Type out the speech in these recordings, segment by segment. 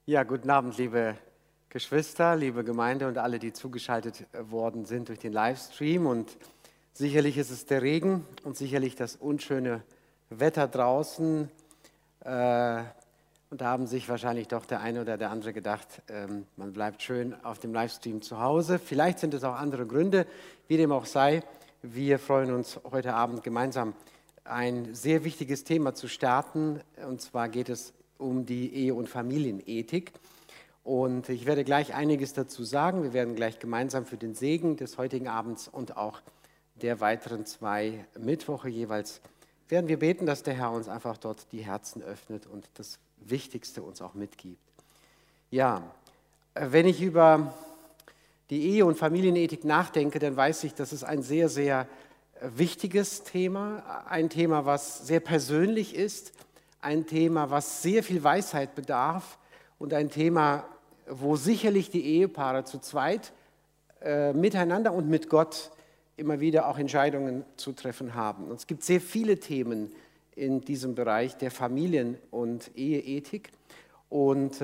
Ja, guten Abend, liebe Geschwister, liebe Gemeinde und alle, die zugeschaltet worden sind durch den Livestream. Und sicherlich ist es der Regen und sicherlich das unschöne Wetter draußen. Und da haben sich wahrscheinlich doch der eine oder der andere gedacht, man bleibt schön auf dem Livestream zu Hause. Vielleicht sind es auch andere Gründe, wie dem auch sei. Wir freuen uns heute Abend gemeinsam ein sehr wichtiges Thema zu starten. Und zwar geht es um die Ehe- und Familienethik. Und ich werde gleich einiges dazu sagen. Wir werden gleich gemeinsam für den Segen des heutigen Abends und auch der weiteren 2 Mittwoche jeweils werden wir beten, dass der Herr uns einfach dort die Herzen öffnet und das Wichtigste uns auch mitgibt. Ja, wenn ich über die Ehe- und Familienethik nachdenke, dann weiß ich, das ist ein sehr, sehr wichtiges Thema, ein Thema, was sehr persönlich ist, ein Thema, was sehr viel Weisheit bedarf und ein Thema, wo sicherlich die Ehepaare zu zweit miteinander und mit Gott immer wieder auch Entscheidungen zu treffen haben. Und es gibt sehr viele Themen in diesem Bereich der Familien- und Eheethik und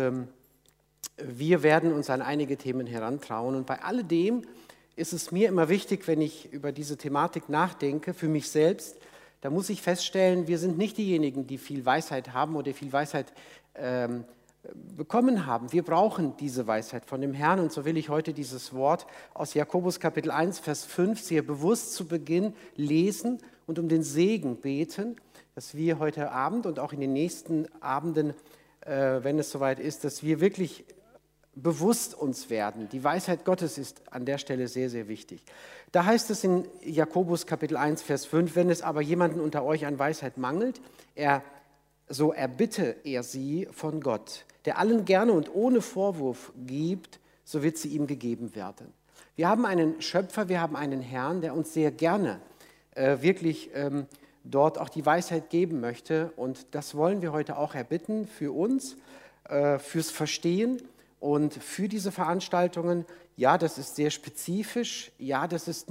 wir werden uns an einige Themen herantrauen. Und bei alledem ist es mir immer wichtig, wenn ich über diese Thematik nachdenke, für mich selbst, da muss ich feststellen, wir sind nicht diejenigen, die viel Weisheit haben oder viel Weisheit bekommen haben. Wir brauchen diese Weisheit von dem Herrn und so will ich heute dieses Wort aus Jakobus Kapitel 1, Vers 5 sehr bewusst zu Beginn lesen und um den Segen beten, dass wir heute Abend und auch in den nächsten Abenden, wenn es soweit ist, dass wir wirklich bewusst uns werden. Die Weisheit Gottes ist an der Stelle sehr, sehr wichtig. Da heißt es in Jakobus Kapitel 1, Vers 5, wenn es aber jemanden unter euch an Weisheit mangelt, so erbitte er sie von Gott, der allen gerne und ohne Vorwurf gibt, so wird sie ihm gegeben werden. Wir haben einen Schöpfer, wir haben einen Herrn, der uns sehr gerne wirklich dort auch die Weisheit geben möchte. Und das wollen wir heute auch erbitten für uns, fürs Verstehen und für diese Veranstaltungen. Ja, das ist sehr spezifisch. Ja, das ist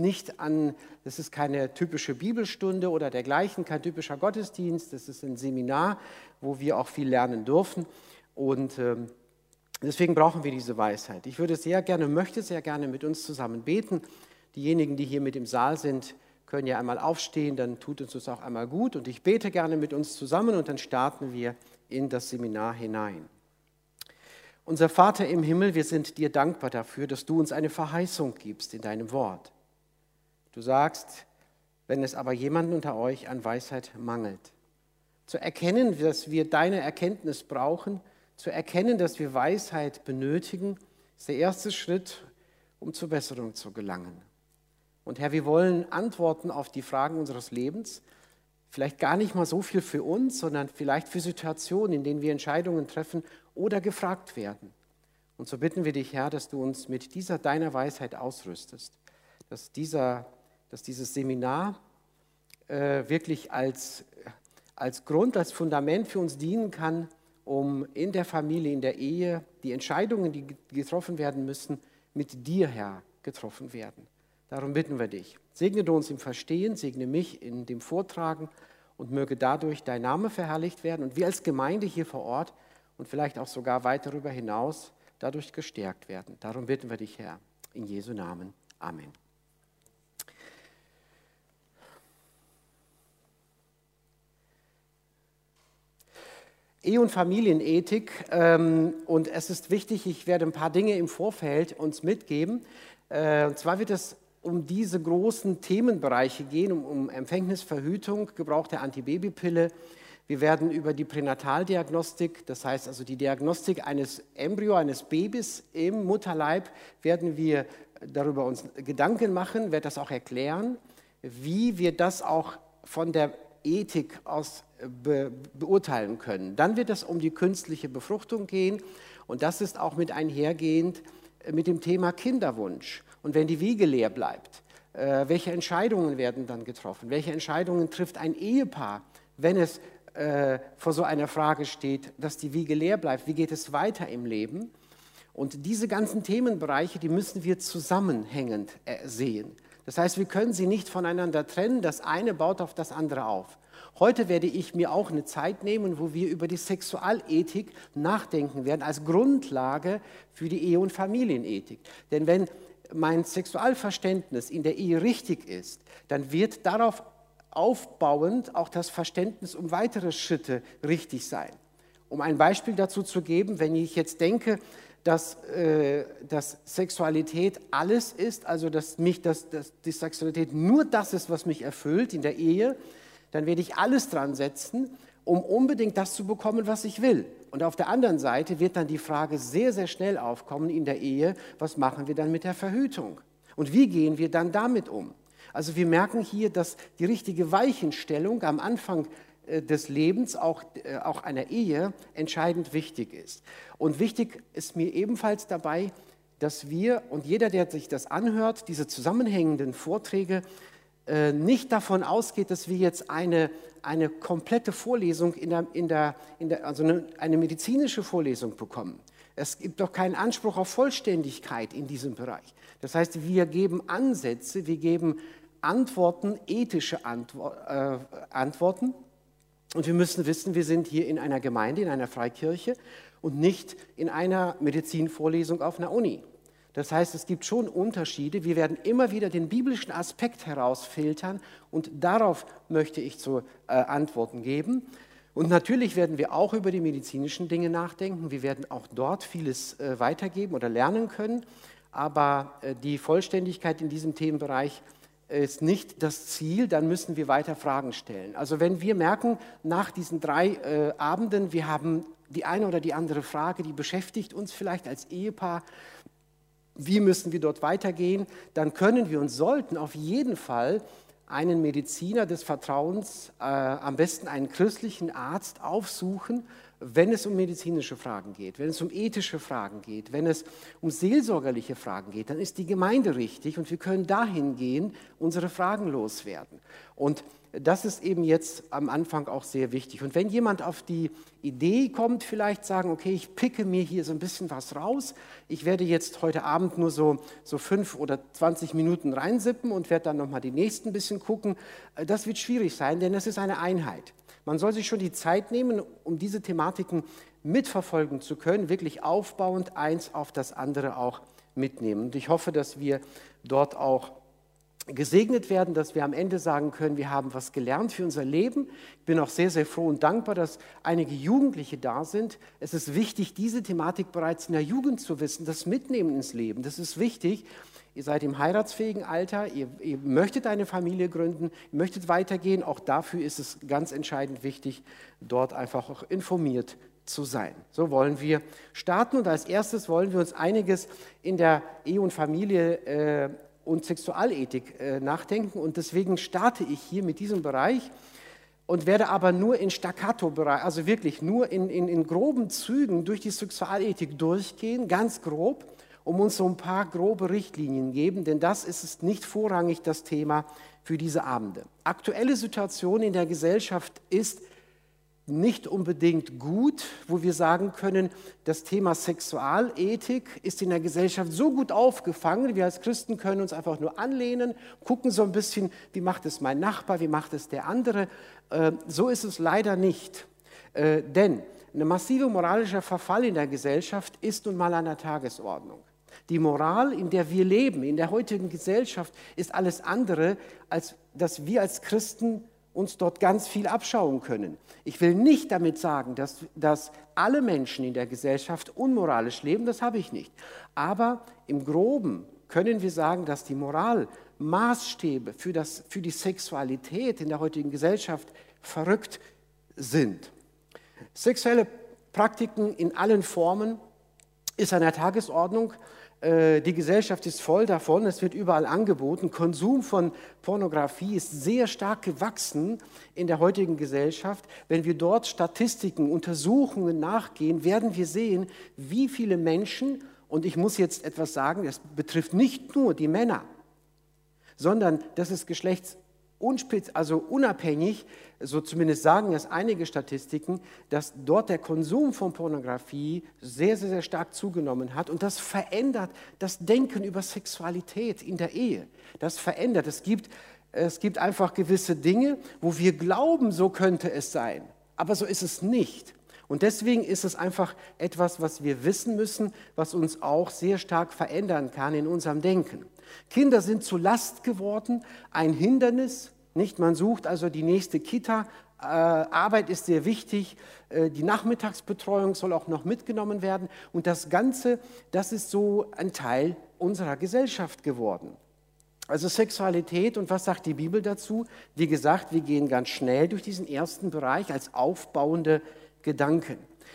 keine typische Bibelstunde oder dergleichen, kein typischer Gottesdienst. Das ist ein Seminar, wo wir auch viel lernen dürfen. Und deswegen brauchen wir diese Weisheit. Ich möchte sehr gerne mit uns zusammen beten. Diejenigen, die hier mit im Saal sind, können ja einmal aufstehen, dann tut uns das auch einmal gut. Und ich bete gerne mit uns zusammen und dann starten wir in das Seminar hinein. Unser Vater im Himmel, wir sind dir dankbar dafür, dass du uns eine Verheißung gibst in deinem Wort. Du sagst, wenn es aber jemanden unter euch an Weisheit mangelt, zu erkennen, dass wir deine Erkenntnis brauchen, zu erkennen, dass wir Weisheit benötigen, ist der erste Schritt, um zur Besserung zu gelangen. Und Herr, wir wollen Antworten auf die Fragen unseres Lebens, vielleicht gar nicht mal so viel für uns, sondern vielleicht für Situationen, in denen wir Entscheidungen treffen oder gefragt werden. Und so bitten wir dich, Herr, dass du uns mit dieser deiner Weisheit ausrüstest, dass dieses Seminar wirklich als Grund, als Fundament für uns dienen kann, um in der Familie, in der Ehe, die Entscheidungen, die getroffen werden müssen, mit dir, Herr, getroffen werden. Darum bitten wir dich. Segne du uns im Verstehen, segne mich in dem Vortragen und möge dadurch dein Name verherrlicht werden und wir als Gemeinde hier vor Ort und vielleicht auch sogar weit darüber hinaus dadurch gestärkt werden. Darum bitten wir dich, Herr, in Jesu Namen. Amen. Ehe- und Familienethik und es ist wichtig, ich werde ein paar Dinge im Vorfeld uns mitgeben. Und zwar wird es um diese großen Themenbereiche gehen, um Empfängnisverhütung, Gebrauch der Antibabypille. Wir werden über die Pränataldiagnostik, das heißt also die Diagnostik eines eines Babys im Mutterleib, werden wir darüber uns Gedanken machen, werde das auch erklären, wie wir das auch von der Ethik aus beurteilen können. Dann wird es um die künstliche Befruchtung gehen und das ist auch mit einhergehend mit dem Thema Kinderwunsch. Und wenn die Wiege leer bleibt, welche Entscheidungen werden dann getroffen? Welche Entscheidungen trifft ein Ehepaar, wenn es vor so einer Frage steht, dass die Wiege leer bleibt? Wie geht es weiter im Leben? Und diese ganzen Themenbereiche, die müssen wir zusammenhängend sehen. Das heißt, wir können sie nicht voneinander trennen, das eine baut auf das andere auf. Heute werde ich mir auch eine Zeit nehmen, wo wir über die Sexualethik nachdenken werden, als Grundlage für die Ehe- und Familienethik. Denn wenn mein Sexualverständnis in der Ehe richtig ist, dann wird darauf aufbauend auch das Verständnis um weitere Schritte richtig sein. Um ein Beispiel dazu zu geben, wenn ich jetzt denke, dass Sexualität alles ist, also dass die Sexualität nur das ist, was mich erfüllt in der Ehe, dann werde ich alles dran setzen, um unbedingt das zu bekommen, was ich will. Und auf der anderen Seite wird dann die Frage sehr, sehr schnell aufkommen in der Ehe, was machen wir dann mit der Verhütung? Und wie gehen wir dann damit um? Also wir merken hier, dass die richtige Weichenstellung am Anfang des Lebens, auch einer Ehe, entscheidend wichtig ist. Und wichtig ist mir ebenfalls dabei, dass wir, und jeder, der sich das anhört, diese zusammenhängenden Vorträge, nicht davon ausgeht, dass wir jetzt eine komplette Vorlesung, also eine medizinische Vorlesung bekommen. Es gibt doch keinen Anspruch auf Vollständigkeit in diesem Bereich. Das heißt, wir geben Ansätze, wir geben Antworten, ethische Antworten. Und wir müssen wissen, wir sind hier in einer Gemeinde, in einer Freikirche und nicht in einer Medizinvorlesung auf einer Uni. Das heißt, es gibt schon Unterschiede. Wir werden immer wieder den biblischen Aspekt herausfiltern und darauf möchte ich zu Antworten geben. Und natürlich werden wir auch über die medizinischen Dinge nachdenken. Wir werden auch dort vieles weitergeben oder lernen können. Aber die Vollständigkeit in diesem Themenbereich ist nicht das Ziel, dann müssen wir weiter Fragen stellen. Also wenn wir merken, nach diesen 3 Abenden, wir haben die eine oder die andere Frage, die beschäftigt uns vielleicht als Ehepaar, wie müssen wir dort weitergehen, dann können wir und sollten auf jeden Fall einen Mediziner des Vertrauens, am besten einen christlichen Arzt aufsuchen, wenn es um medizinische Fragen geht, wenn es um ethische Fragen geht, wenn es um seelsorgerliche Fragen geht, dann ist die Gemeinde richtig und wir können dahin gehen, unsere Fragen loswerden. Und das ist eben jetzt am Anfang auch sehr wichtig. Und wenn jemand auf die Idee kommt, vielleicht sagen, okay, ich picke mir hier so ein bisschen was raus, ich werde jetzt heute Abend nur so 5 oder 20 Minuten reinsippen und werde dann nochmal die nächsten ein bisschen gucken, das wird schwierig sein, denn es ist eine Einheit. Man soll sich schon die Zeit nehmen, um diese Thematiken mitverfolgen zu können, wirklich aufbauend eins auf das andere auch mitnehmen. Und ich hoffe, dass wir dort auch gesegnet werden, dass wir am Ende sagen können, wir haben was gelernt für unser Leben. Ich bin auch sehr, sehr froh und dankbar, dass einige Jugendliche da sind. Es ist wichtig, diese Thematik bereits in der Jugend zu wissen, das mitnehmen ins Leben. Das ist wichtig. Ihr seid im heiratsfähigen Alter, ihr möchtet eine Familie gründen, ihr möchtet weitergehen. Auch dafür ist es ganz entscheidend wichtig, dort einfach auch informiert zu sein. So wollen wir starten und als erstes wollen wir uns einiges in der Ehe und Familie und Sexualethik nachdenken und deswegen starte ich hier mit diesem Bereich und werde aber nur in Staccato-Bereich, also wirklich nur in groben Zügen durch die Sexualethik durchgehen, ganz grob, um uns so ein paar grobe Richtlinien geben, denn das ist es nicht vorrangig das Thema für diese Abende. Aktuelle Situation in der Gesellschaft ist nicht unbedingt gut, wo wir sagen können, das Thema Sexualethik ist in der Gesellschaft so gut aufgefangen, wir als Christen können uns einfach nur anlehnen, gucken so ein bisschen, wie macht es mein Nachbar, wie macht es der andere. So ist es leider nicht, denn ein massiver moralischer Verfall in der Gesellschaft ist nun mal an der Tagesordnung. Die Moral, in der wir leben, in der heutigen Gesellschaft, ist alles andere, als dass wir als Christen uns dort ganz viel abschauen können. Ich will nicht damit sagen, dass alle Menschen in der Gesellschaft unmoralisch leben, das habe ich nicht. Aber im Groben können wir sagen, dass die Moral Maßstäbe für die Sexualität in der heutigen Gesellschaft verrückt sind. Sexuelle Praktiken in allen Formen ist an der Tagesordnung. Die Gesellschaft ist voll davon, es wird überall angeboten. Konsum von Pornografie ist sehr stark gewachsen in der heutigen Gesellschaft. Wenn wir dort Statistiken, Untersuchungen nachgehen, werden wir sehen, wie viele Menschen, und ich muss jetzt etwas sagen, das betrifft nicht nur die Männer, sondern das ist unabhängig, so zumindest sagen es einige Statistiken, dass dort der Konsum von Pornografie sehr, sehr, sehr stark zugenommen hat und das verändert das Denken über Sexualität in der Ehe. Das verändert. Es gibt Es gibt einfach gewisse Dinge, wo wir glauben, so könnte es sein. Aber so ist es nicht. Und deswegen ist es einfach etwas, was wir wissen müssen, was uns auch sehr stark verändern kann in unserem Denken. Kinder sind zu Last geworden, ein Hindernis. Nicht? Man sucht also die nächste Kita. Arbeit ist sehr wichtig. Die Nachmittagsbetreuung soll auch noch mitgenommen werden. Und das Ganze, das ist so ein Teil unserer Gesellschaft geworden. Also Sexualität, und was sagt die Bibel dazu? Wie gesagt, wir gehen ganz schnell durch diesen ersten Bereich als aufbauende Gedanken.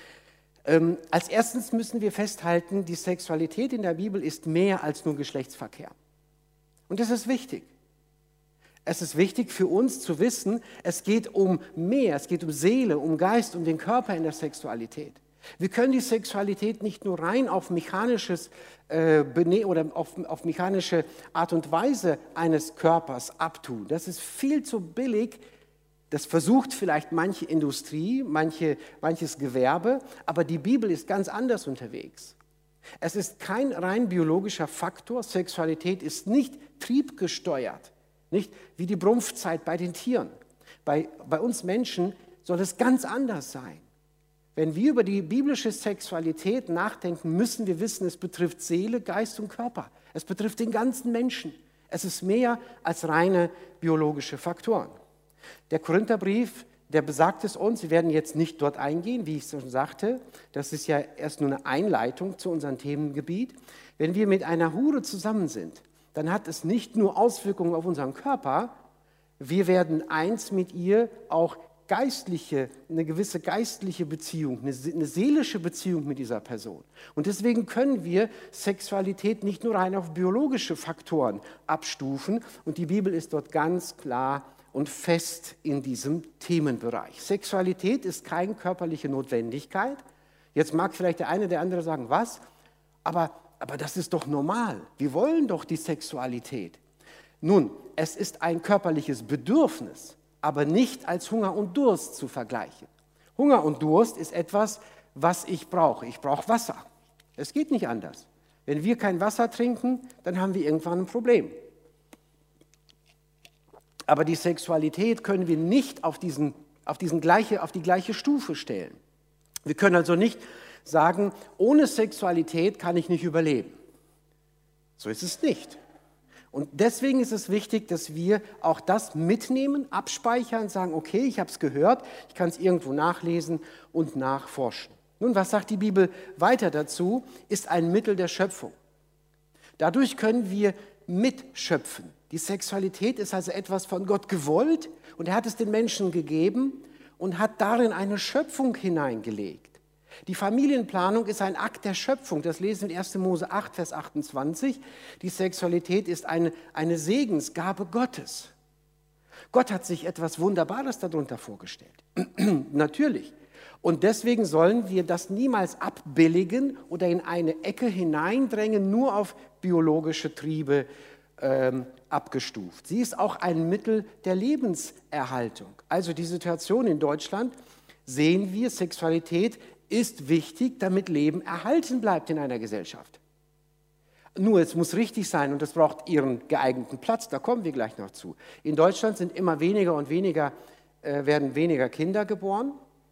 Als erstes müssen wir festhalten, die Sexualität in der Bibel ist mehr als nur Geschlechtsverkehr. Und das ist wichtig. Es ist wichtig für uns zu wissen, es geht um mehr, es geht um Seele, um Geist, um den Körper in der Sexualität. Wir können die Sexualität nicht nur rein auf mechanisches oder auf mechanische Art und Weise eines Körpers abtun. Das ist viel zu billig. Das versucht vielleicht manche Industrie, manches Gewerbe, aber die Bibel ist ganz anders unterwegs. Es ist kein rein biologischer Faktor. Sexualität ist nicht triebgesteuert, nicht wie die Brumpfzeit bei den Tieren. Bei uns Menschen soll es ganz anders sein. Wenn wir über die biblische Sexualität nachdenken, müssen wir wissen, es betrifft Seele, Geist und Körper. Es betrifft den ganzen Menschen. Es ist mehr als reine biologische Faktoren. Der Korintherbrief, der besagt es uns, wir werden jetzt nicht dort eingehen, wie ich schon sagte, das ist ja erst nur eine Einleitung zu unserem Themengebiet. Wenn wir mit einer Hure zusammen sind, dann hat es nicht nur Auswirkungen auf unseren Körper, wir werden eins mit ihr auch eine gewisse geistliche Beziehung, eine seelische Beziehung mit dieser Person. Und deswegen können wir Sexualität nicht nur rein auf biologische Faktoren abstufen. Und die Bibel ist dort ganz klar und fest in diesem Themenbereich. Sexualität ist keine körperliche Notwendigkeit. Jetzt mag vielleicht der eine oder andere sagen, was? Aber das ist doch normal. Wir wollen doch die Sexualität. Nun, es ist ein körperliches Bedürfnis, aber nicht als Hunger und Durst zu vergleichen. Hunger und Durst ist etwas, was ich brauche. Ich brauche Wasser. Es geht nicht anders. Wenn wir kein Wasser trinken, dann haben wir irgendwann ein Problem. Aber die Sexualität können wir nicht auf die gleiche Stufe stellen. Wir können also nicht sagen, ohne Sexualität kann ich nicht überleben. So ist es nicht. Und deswegen ist es wichtig, dass wir auch das mitnehmen, abspeichern, sagen, okay, ich habe es gehört, ich kann es irgendwo nachlesen und nachforschen. Nun, was sagt die Bibel weiter dazu? Ist ein Mittel der Schöpfung. Dadurch können wir mitschöpfen. Die Sexualität ist also etwas von Gott gewollt und er hat es den Menschen gegeben und hat darin eine Schöpfung hineingelegt. Die Familienplanung ist ein Akt der Schöpfung, das lesen wir in 1. Mose 8, Vers 28. Die Sexualität ist eine Segensgabe Gottes. Gott hat sich etwas Wunderbares darunter vorgestellt. Natürlich. Und deswegen sollen wir das niemals abbilligen oder in eine Ecke hineindrängen, nur auf biologische Triebe abgestuft. Sie ist auch ein Mittel der Lebenserhaltung. Also die Situation in Deutschland sehen wir, Sexualität ist wichtig, damit Leben erhalten bleibt in einer Gesellschaft. Nur, es muss richtig sein und es braucht ihren geeigneten Platz, da kommen wir gleich noch zu. In Deutschland sind immer weniger und weniger, werden weniger Kinder geboren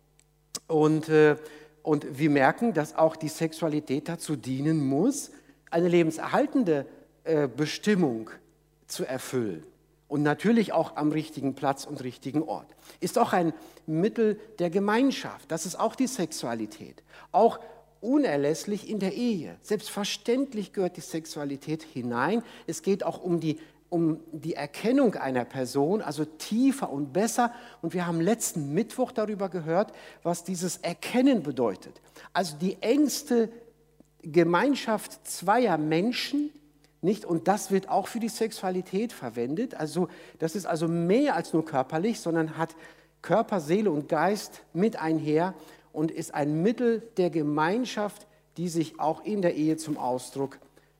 und wir merken, dass auch die Sexualität dazu dienen muss, eine lebenserhaltende Bestimmung zu erfüllen. Und natürlich auch am richtigen Platz und richtigen Ort. Ist auch ein Mittel der Gemeinschaft. Das ist auch die Sexualität. Auch unerlässlich in der Ehe. Selbstverständlich gehört die Sexualität hinein. Es geht auch um die Erkennung einer Person, also tiefer und besser. Und wir haben letzten Mittwoch darüber gehört, was dieses Erkennen bedeutet. Also die engste Gemeinschaft zweier Menschen, nicht? Und das wird auch für die Sexualität verwendet. Also das ist also mehr als nur körperlich, sondern hat Körper, Seele und Geist mit einher und ist ein Mittel der Gemeinschaft, die sich auch in der Ehe zum Ausdruck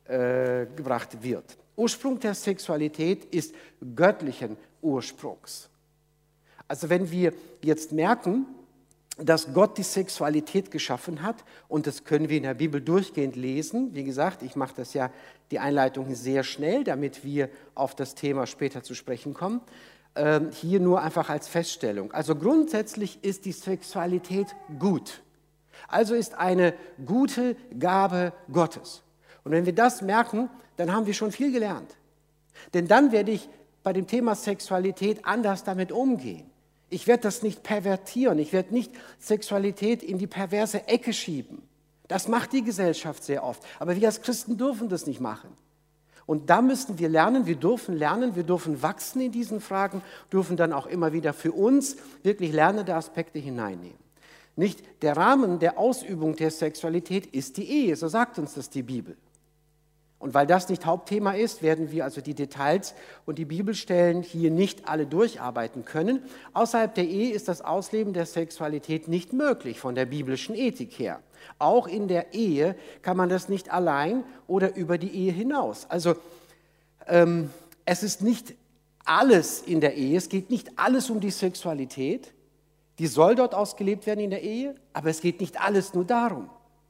gebracht wird. Ursprung der Sexualität ist göttlichen Ursprungs. Also wenn wir jetzt merken, dass Gott die Sexualität geschaffen hat und das können wir in der Bibel durchgehend lesen. Wie gesagt, ich mache das ja, die Einleitung sehr schnell, damit wir auf das Thema später zu sprechen kommen. Hier nur einfach als Feststellung. Also grundsätzlich ist die Sexualität gut. Also ist eine gute Gabe Gottes. Und wenn wir das merken, dann haben wir schon viel gelernt. Denn dann werde ich bei dem Thema Sexualität anders damit umgehen. Ich werde das nicht pervertieren, ich werde nicht Sexualität in die perverse Ecke schieben. Das macht die Gesellschaft sehr oft, aber wir als Christen dürfen das nicht machen. Und da müssen wir lernen, wir dürfen wachsen in diesen Fragen, dürfen dann auch immer wieder für uns wirklich lernende Aspekte hineinnehmen. Nicht der Rahmen der Ausübung der Sexualität ist die Ehe, so sagt uns das die Bibel. Und weil das nicht Hauptthema ist, werden wir also die Details und die Bibelstellen hier nicht alle durcharbeiten können. Außerhalb der Ehe ist das Ausleben der Sexualität nicht möglich von der biblischen Ethik her. Auch in der Ehe kann man das nicht allein oder über die Ehe hinaus. Also es ist nicht alles in der Ehe, es geht nicht alles um die Sexualität. Die soll dort ausgelebt werden in der Ehe, aber es geht nicht alles nur darum.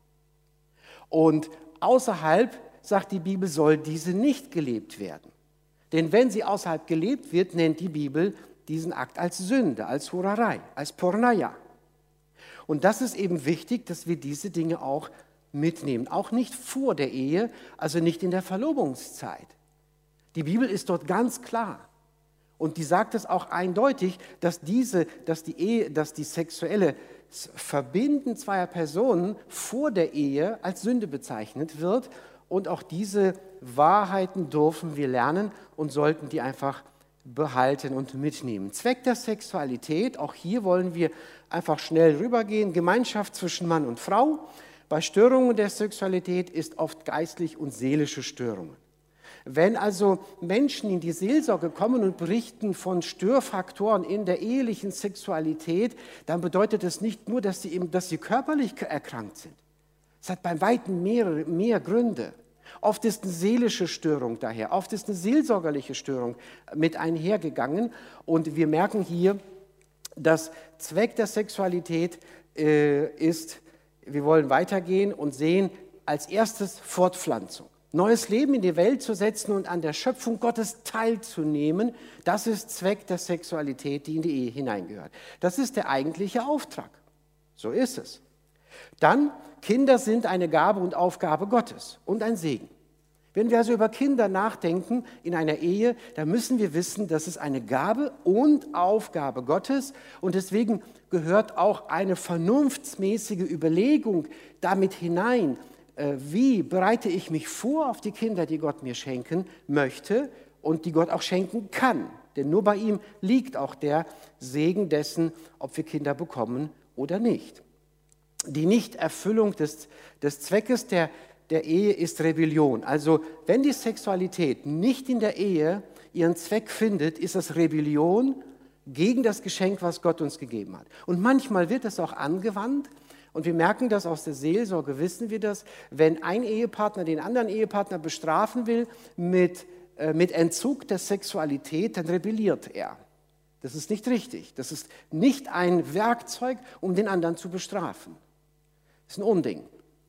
Und außerhalb, sagt die Bibel, soll diese nicht gelebt werden. Denn wenn sie außerhalb gelebt wird, nennt die Bibel diesen Akt als Sünde, als Hurerei, als Porneia. Und das ist eben wichtig, dass wir diese Dinge auch mitnehmen. Auch nicht vor der Ehe, also nicht in der Verlobungszeit. Die Bibel ist dort ganz klar. Und die sagt es auch eindeutig, dass die sexuelle Verbinden zweier Personen vor der Ehe als Sünde bezeichnet wird. Und auch diese Wahrheiten dürfen wir lernen und sollten die einfach behalten und mitnehmen. Zweck der Sexualität, auch hier wollen wir einfach schnell rübergehen, Gemeinschaft zwischen Mann und Frau. Bei Störungen der Sexualität ist oft geistlich und seelische Störungen. Wenn also Menschen in die Seelsorge kommen und berichten von Störfaktoren in der ehelichen Sexualität, dann bedeutet das nicht nur, dass sie körperlich erkrankt sind. Es hat bei weitem mehr Gründe. Oft ist eine seelische Störung daher, oft ist eine seelsorgerliche Störung mit einhergegangen. Und wir merken hier, dass Zweck der Sexualität ist, wir wollen weitergehen und sehen als erstes Fortpflanzung. Neues Leben in die Welt zu setzen und an der Schöpfung Gottes teilzunehmen, das ist Zweck der Sexualität, die in die Ehe hineingehört. Das ist der eigentliche Auftrag. So ist es. Dann, Kinder sind eine Gabe und Aufgabe Gottes und ein Segen. Wenn wir also über Kinder nachdenken in einer Ehe, dann müssen wir wissen, dass es eine Gabe und Aufgabe Gottes und deswegen gehört auch eine vernunftsmäßige Überlegung damit hinein, wie bereite ich mich vor auf die Kinder, die Gott mir schenken möchte und die Gott auch schenken kann. Denn nur bei ihm liegt auch der Segen dessen, ob wir Kinder bekommen oder nicht. Die Nichterfüllung des Zweckes der Ehe ist Rebellion. Also wenn die Sexualität nicht in der Ehe ihren Zweck findet, ist es Rebellion gegen das Geschenk, was Gott uns gegeben hat. Und manchmal wird es auch angewandt. Und wir merken das aus der Seelsorge, wissen wir das, wenn ein Ehepartner den anderen Ehepartner bestrafen will mit Entzug der Sexualität, dann rebelliert er. Das ist nicht richtig. Das ist nicht ein Werkzeug, um den anderen zu bestrafen. Das ist ein Unding.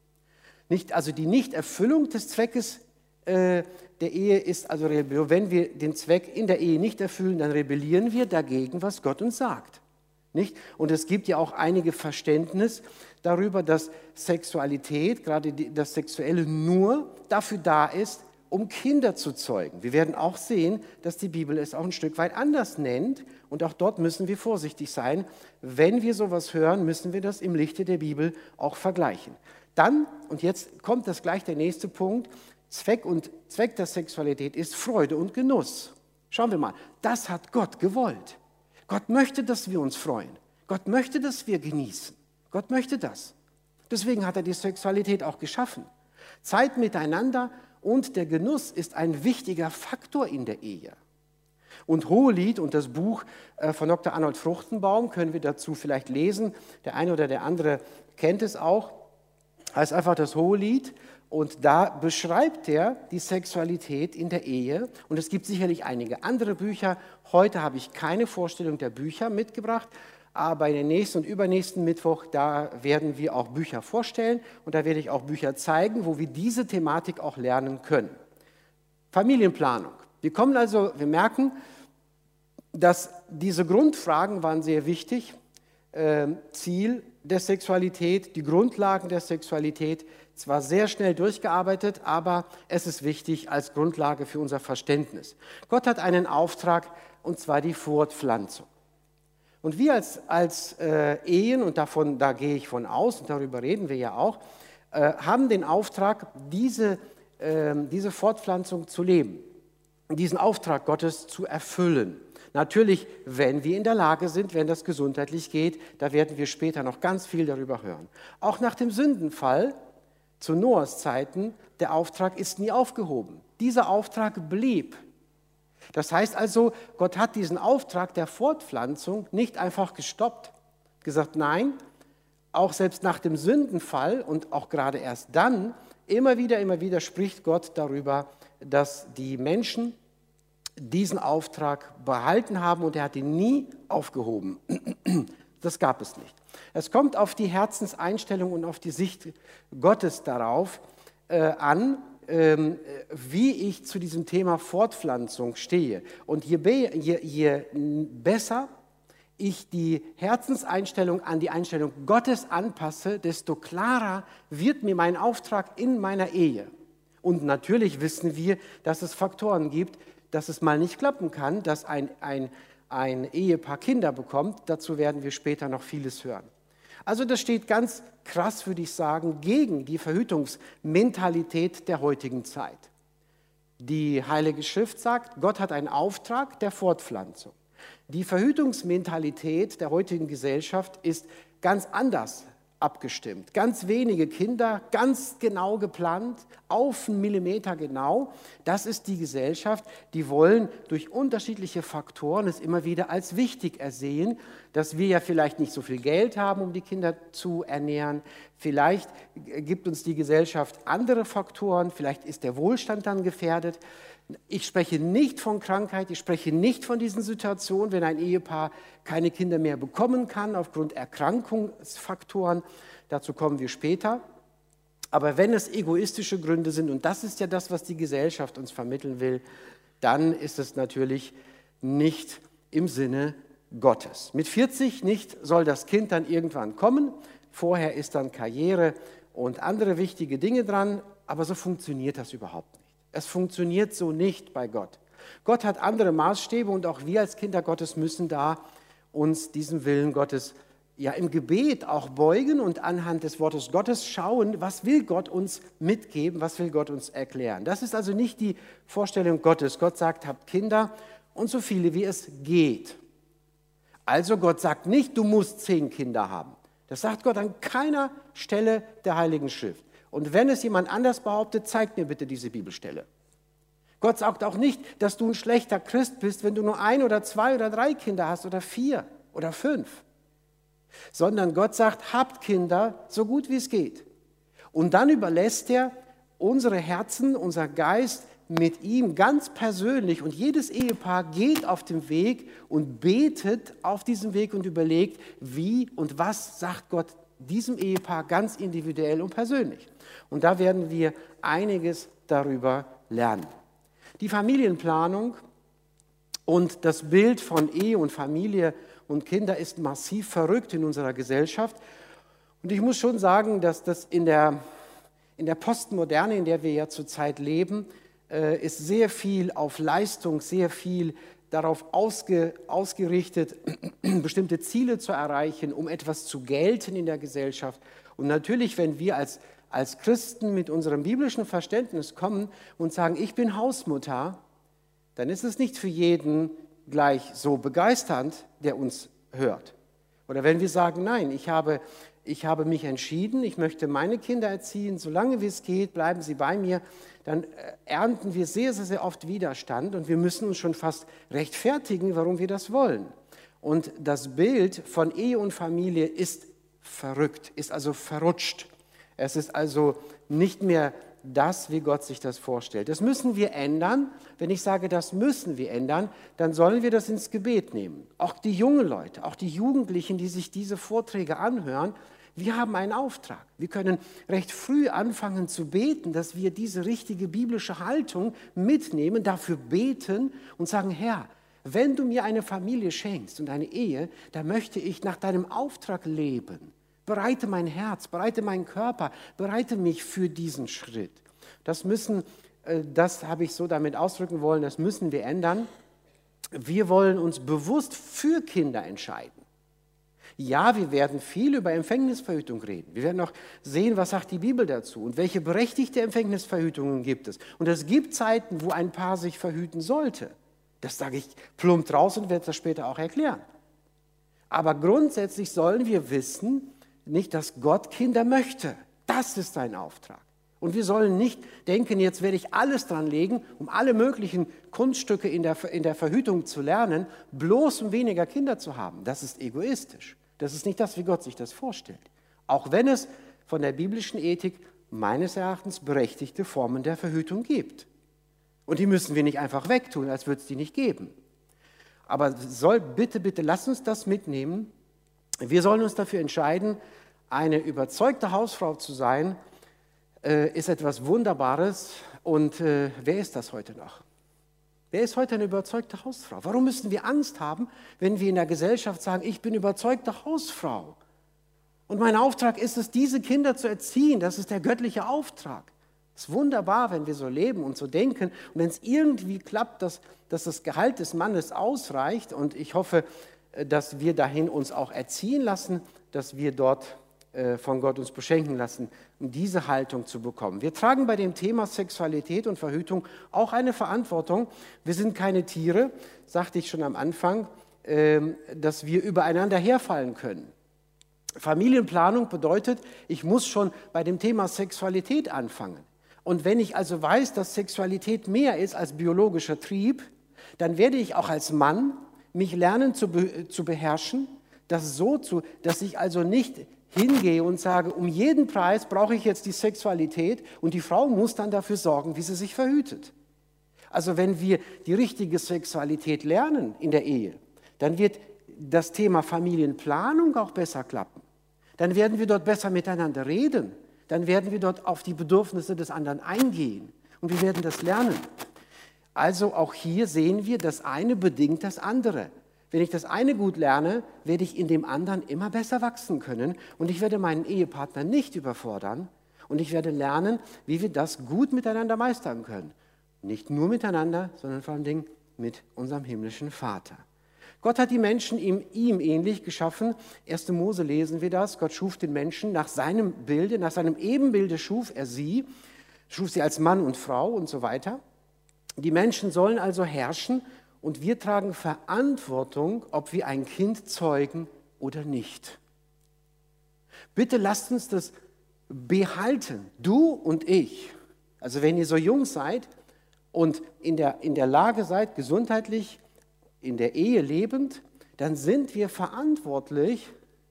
Also die Nichterfüllung des Zweckes der Ehe ist also Rebellion. Wenn wir den Zweck in der Ehe nicht erfüllen, dann rebellieren wir dagegen, was Gott uns sagt. Nicht? Und es gibt ja auch einige Verständnis darüber, dass Sexualität, gerade das Sexuelle, nur dafür da ist, um Kinder zu zeugen. Wir werden auch sehen, dass die Bibel es auch ein Stück weit anders nennt. Und auch dort müssen wir vorsichtig sein. Wenn wir sowas hören, müssen wir das im Lichte der Bibel auch vergleichen. Dann, und jetzt kommt das gleich der nächste Punkt, Zweck der Sexualität ist Freude und Genuss. Schauen wir mal, das hat Gott gewollt. Gott möchte, dass wir uns freuen. Gott möchte, dass wir genießen. Gott möchte das. Deswegen hat er die Sexualität auch geschaffen. Zeit miteinander und der Genuss ist ein wichtiger Faktor in der Ehe. Und Hohelied und das Buch von Dr. Arnold Fruchtenbaum können wir dazu vielleicht lesen. Der eine oder der andere kennt es auch. Heißt einfach das Hohelied. Und da beschreibt er die Sexualität in der Ehe. Und es gibt sicherlich einige andere Bücher. Heute habe ich keine Vorstellung der Bücher mitgebracht, Aber in den nächsten und übernächsten Mittwoch, da werden wir auch Bücher vorstellen und da werde ich auch Bücher zeigen, wo wir diese Thematik auch lernen können. Familienplanung. Wir merken, dass diese Grundfragen waren sehr wichtig. Ziel der Sexualität, die Grundlagen der Sexualität, zwar sehr schnell durchgearbeitet, aber es ist wichtig als Grundlage für unser Verständnis. Gott hat einen Auftrag, und zwar die Fortpflanzung. Und wir als Ehen, und da gehe ich von aus, und darüber reden wir ja auch, haben den Auftrag, diese Fortpflanzung zu leben, diesen Auftrag Gottes zu erfüllen. Natürlich, wenn wir in der Lage sind, wenn das gesundheitlich geht, da werden wir später noch ganz viel darüber hören. Auch nach dem Sündenfall zu Noahs Zeiten, der Auftrag ist nie aufgehoben. Dieser Auftrag blieb. Das heißt also, Gott hat diesen Auftrag der Fortpflanzung nicht einfach gestoppt, gesagt, nein, auch selbst nach dem Sündenfall und auch gerade erst dann, immer wieder spricht Gott darüber, dass die Menschen diesen Auftrag behalten haben und er hat ihn nie aufgehoben. Das gab es nicht. Es kommt auf die Herzenseinstellung und auf die Sicht Gottes darauf an, wie ich zu diesem Thema Fortpflanzung stehe. Und je besser ich die Herzenseinstellung an die Einstellung Gottes anpasse, desto klarer wird mir mein Auftrag in meiner Ehe. Und natürlich wissen wir, dass es Faktoren gibt, dass es mal nicht klappen kann, dass ein Ehepaar Kinder bekommt. Dazu werden wir später noch vieles hören. Also das steht ganz krass, würde ich sagen, gegen die Verhütungsmentalität der heutigen Zeit. Die Heilige Schrift sagt, Gott hat einen Auftrag der Fortpflanzung. Die Verhütungsmentalität der heutigen Gesellschaft ist ganz anders abgestimmt. Ganz wenige Kinder, ganz genau geplant, auf einen Millimeter genau. Das ist die Gesellschaft, die wollen durch unterschiedliche Faktoren es immer wieder als wichtig ersehen, dass wir ja vielleicht nicht so viel Geld haben, um die Kinder zu ernähren. Vielleicht gibt uns die Gesellschaft andere Faktoren, vielleicht ist der Wohlstand dann gefährdet. Ich spreche nicht von Krankheit, ich spreche nicht von diesen Situationen, wenn ein Ehepaar keine Kinder mehr bekommen kann aufgrund Erkrankungsfaktoren. Dazu kommen wir später. Aber wenn es egoistische Gründe sind, und das ist ja das, was die Gesellschaft uns vermitteln will, dann ist es natürlich nicht im Sinne Gottes. Mit 40 nicht soll das Kind dann irgendwann kommen. Vorher ist dann Karriere und andere wichtige Dinge dran, aber so funktioniert das überhaupt nicht. Es funktioniert so nicht bei Gott. Gott hat andere Maßstäbe und auch wir als Kinder Gottes müssen da uns diesem Willen Gottes ja im Gebet auch beugen und anhand des Wortes Gottes schauen, was will Gott uns mitgeben, was will Gott uns erklären. Das ist also nicht die Vorstellung Gottes. Gott sagt, habt Kinder und so viele wie es geht. Also Gott sagt nicht, du musst 10 Kinder haben. Das sagt Gott an keiner Stelle der Heiligen Schrift. Und wenn es jemand anders behauptet, zeigt mir bitte diese Bibelstelle. Gott sagt auch nicht, dass du ein schlechter Christ bist, wenn du nur 1 oder 2 oder 3 Kinder hast oder 4 oder 5. Sondern Gott sagt, habt Kinder so gut wie es geht. Und dann überlässt er unsere Herzen, unser Geist mit ihm ganz persönlich. Und jedes Ehepaar geht auf dem Weg und betet auf diesem Weg und überlegt, wie und was sagt Gott diesem Ehepaar ganz individuell und persönlich. Und da werden wir einiges darüber lernen. Die Familienplanung und das Bild von Ehe und Familie und Kinder ist massiv verrückt in unserer Gesellschaft. Und ich muss schon sagen, dass das in der Postmoderne, in der wir ja zurzeit leben, ist sehr viel auf Leistung, sehr viel darauf ausgerichtet, bestimmte Ziele zu erreichen, um etwas zu gelten in der Gesellschaft. Und natürlich, wenn wir als Christen mit unserem biblischen Verständnis kommen und sagen, ich bin Hausmutter, dann ist es nicht für jeden gleich so begeisternd, der uns hört. Oder wenn wir sagen, nein, ich habe mich entschieden, ich möchte meine Kinder erziehen, solange wie es geht, bleiben sie bei mir, dann ernten wir sehr, sehr, sehr oft Widerstand und wir müssen uns schon fast rechtfertigen, warum wir das wollen. Und das Bild von Ehe und Familie ist verrückt, ist also verrutscht. Es ist also nicht mehr das, wie Gott sich das vorstellt. Das müssen wir ändern. Wenn ich sage, das müssen wir ändern, dann sollen wir das ins Gebet nehmen. Auch die jungen Leute, auch die Jugendlichen, die sich diese Vorträge anhören, wir haben einen Auftrag. Wir können recht früh anfangen zu beten, dass wir diese richtige biblische Haltung mitnehmen, dafür beten und sagen, Herr, wenn du mir eine Familie schenkst und eine Ehe, dann möchte ich nach deinem Auftrag leben. Bereite mein Herz, bereite meinen Körper, bereite mich für diesen Schritt. Das habe ich so damit ausdrücken wollen, das müssen wir ändern. Wir wollen uns bewusst für Kinder entscheiden. Ja, wir werden viel über Empfängnisverhütung reden. Wir werden auch sehen, was sagt die Bibel dazu und welche berechtigte Empfängnisverhütungen gibt es. Und es gibt Zeiten, wo ein Paar sich verhüten sollte. Das sage ich plump raus und werde das später auch erklären. Aber grundsätzlich sollen wir wissen, nicht, dass Gott Kinder möchte. Das ist sein Auftrag. Und wir sollen nicht denken, jetzt werde ich alles dran legen, um alle möglichen Kunststücke in der Verhütung zu lernen, bloß um weniger Kinder zu haben. Das ist egoistisch. Das ist nicht das, wie Gott sich das vorstellt. Auch wenn es von der biblischen Ethik meines Erachtens berechtigte Formen der Verhütung gibt. Und die müssen wir nicht einfach wegtun, als würde es die nicht geben. Aber bitte, lass uns das mitnehmen. Wir sollen uns dafür entscheiden, eine überzeugte Hausfrau zu sein, ist etwas Wunderbares. Und wer ist das heute noch? Wer ist heute eine überzeugte Hausfrau? Warum müssen wir Angst haben, wenn wir in der Gesellschaft sagen, ich bin überzeugte Hausfrau? Und mein Auftrag ist es, diese Kinder zu erziehen. Das ist der göttliche Auftrag. Es ist wunderbar, wenn wir so leben und so denken. Und wenn es irgendwie klappt, dass das Gehalt des Mannes ausreicht. Und ich hoffe, dass wir dahin uns auch erziehen lassen, dass wir dort von Gott uns beschenken lassen, um diese Haltung zu bekommen. Wir tragen bei dem Thema Sexualität und Verhütung auch eine Verantwortung. Wir sind keine Tiere, sagte ich schon am Anfang, dass wir übereinander herfallen können. Familienplanung bedeutet, ich muss schon bei dem Thema Sexualität anfangen. Und wenn ich also weiß, dass Sexualität mehr ist als biologischer Trieb, dann werde ich auch als Mann mich lernen zu beherrschen, dass ich also nicht hingehe und sage, um jeden Preis brauche ich jetzt die Sexualität und die Frau muss dann dafür sorgen, wie sie sich verhütet. Also wenn wir die richtige Sexualität lernen in der Ehe, dann wird das Thema Familienplanung auch besser klappen. Dann werden wir dort besser miteinander reden. Dann werden wir dort auf die Bedürfnisse des anderen eingehen und wir werden das lernen. Also auch hier sehen wir, das eine bedingt das andere. Wenn ich das eine gut lerne, werde ich in dem anderen immer besser wachsen können und ich werde meinen Ehepartner nicht überfordern und ich werde lernen, wie wir das gut miteinander meistern können. Nicht nur miteinander, sondern vor allem mit unserem himmlischen Vater. Gott hat die Menschen ihm ähnlich geschaffen. 1. Mose lesen wir das. Gott schuf den Menschen nach seinem Bilde, nach seinem Ebenbilde schuf sie als Mann und Frau und so weiter. Die Menschen sollen also herrschen und wir tragen Verantwortung, ob wir ein Kind zeugen oder nicht. Bitte lasst uns das behalten, du und ich. Also wenn ihr so jung seid und in der Lage seid, gesundheitlich, in der Ehe lebend, dann sind wir verantwortlich,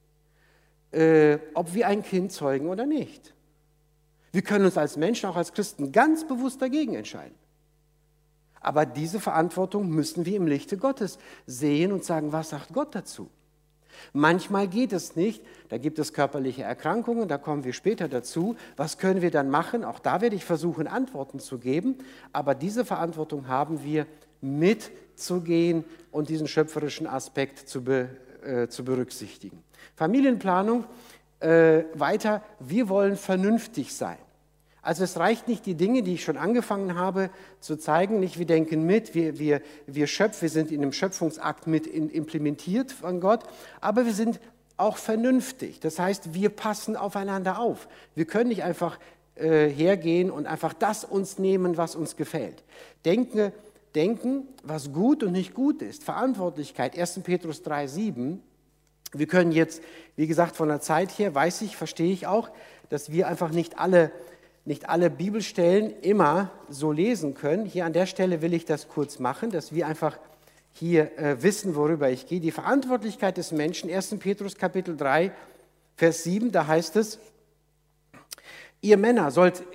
ob wir ein Kind zeugen oder nicht. Wir können uns als Menschen, auch als Christen, ganz bewusst dagegen entscheiden. Aber diese Verantwortung müssen wir im Lichte Gottes sehen und sagen, was sagt Gott dazu? Manchmal geht es nicht, da gibt es körperliche Erkrankungen, da kommen wir später dazu. Was können wir dann machen? Auch da werde ich versuchen, Antworten zu geben. Aber diese Verantwortung haben wir, mitzugehen und diesen schöpferischen Aspekt zu berücksichtigen. Familienplanung, weiter, wir wollen vernünftig sein. Also es reicht nicht, die Dinge, die ich schon angefangen habe, zu zeigen, nicht wir denken mit, wir sind in dem Schöpfungsakt mit implementiert von Gott, aber wir sind auch vernünftig. Das heißt, wir passen aufeinander auf. Wir können nicht einfach hergehen und einfach das uns nehmen, was uns gefällt. Denken, was gut und nicht gut ist. Verantwortlichkeit, 1. Petrus 3,7. Wir können jetzt, wie gesagt, von der Zeit her, verstehe ich auch, dass wir einfach nicht alle Bibelstellen immer so lesen können. Hier an der Stelle will ich das kurz machen, dass wir einfach hier wissen, worüber ich gehe. Die Verantwortlichkeit des Menschen, 1. Petrus Kapitel 3, Vers 7, da heißt es, Ihr Männer sollt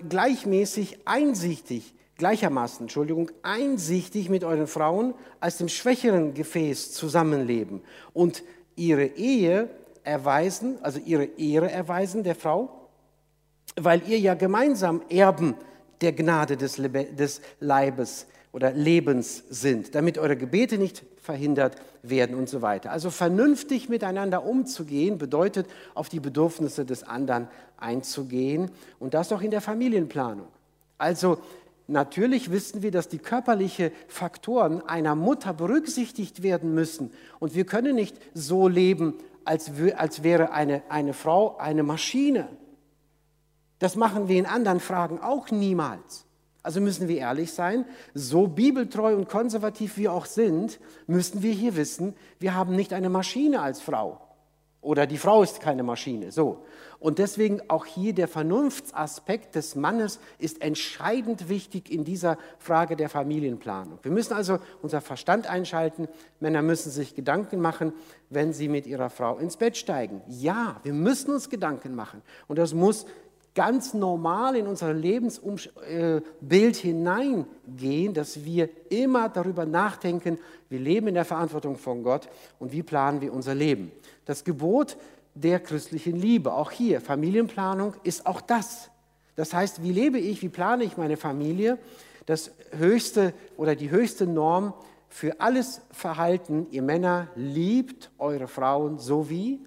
gleichermaßen einsichtig mit euren Frauen als dem schwächeren Gefäß zusammenleben und ihre Ehre erweisen der Frau, weil ihr ja gemeinsam Erben der Gnade des Leibes oder Lebens sind, damit eure Gebete nicht verhindert werden und so weiter. Also vernünftig miteinander umzugehen, bedeutet, auf die Bedürfnisse des anderen einzugehen und das auch in der Familienplanung. Also natürlich wissen wir, dass die körperlichen Faktoren einer Mutter berücksichtigt werden müssen und wir können nicht so leben, als wäre eine Frau eine Maschine. Das machen wir in anderen Fragen auch niemals. Also müssen wir ehrlich sein, so bibeltreu und konservativ wir auch sind, müssen wir hier wissen, wir haben nicht eine Maschine als Frau. Oder die Frau ist keine Maschine, so. Und deswegen auch hier der Vernunftsaspekt des Mannes ist entscheidend wichtig in dieser Frage der Familienplanung. Wir müssen also unser Verstand einschalten. Männer müssen sich Gedanken machen, wenn sie mit ihrer Frau ins Bett steigen. Ja, wir müssen uns Gedanken machen. Und das muss ganz normal in unser Lebensbild hineingehen, dass wir immer darüber nachdenken, wir leben in der Verantwortung von Gott und wie planen wir unser Leben. Das Gebot der christlichen Liebe, auch hier, Familienplanung ist auch das. Das heißt, wie lebe ich, wie plane ich meine Familie? Das höchste oder die höchste Norm für alles Verhalten, ihr Männer, liebt eure Frauen so wie?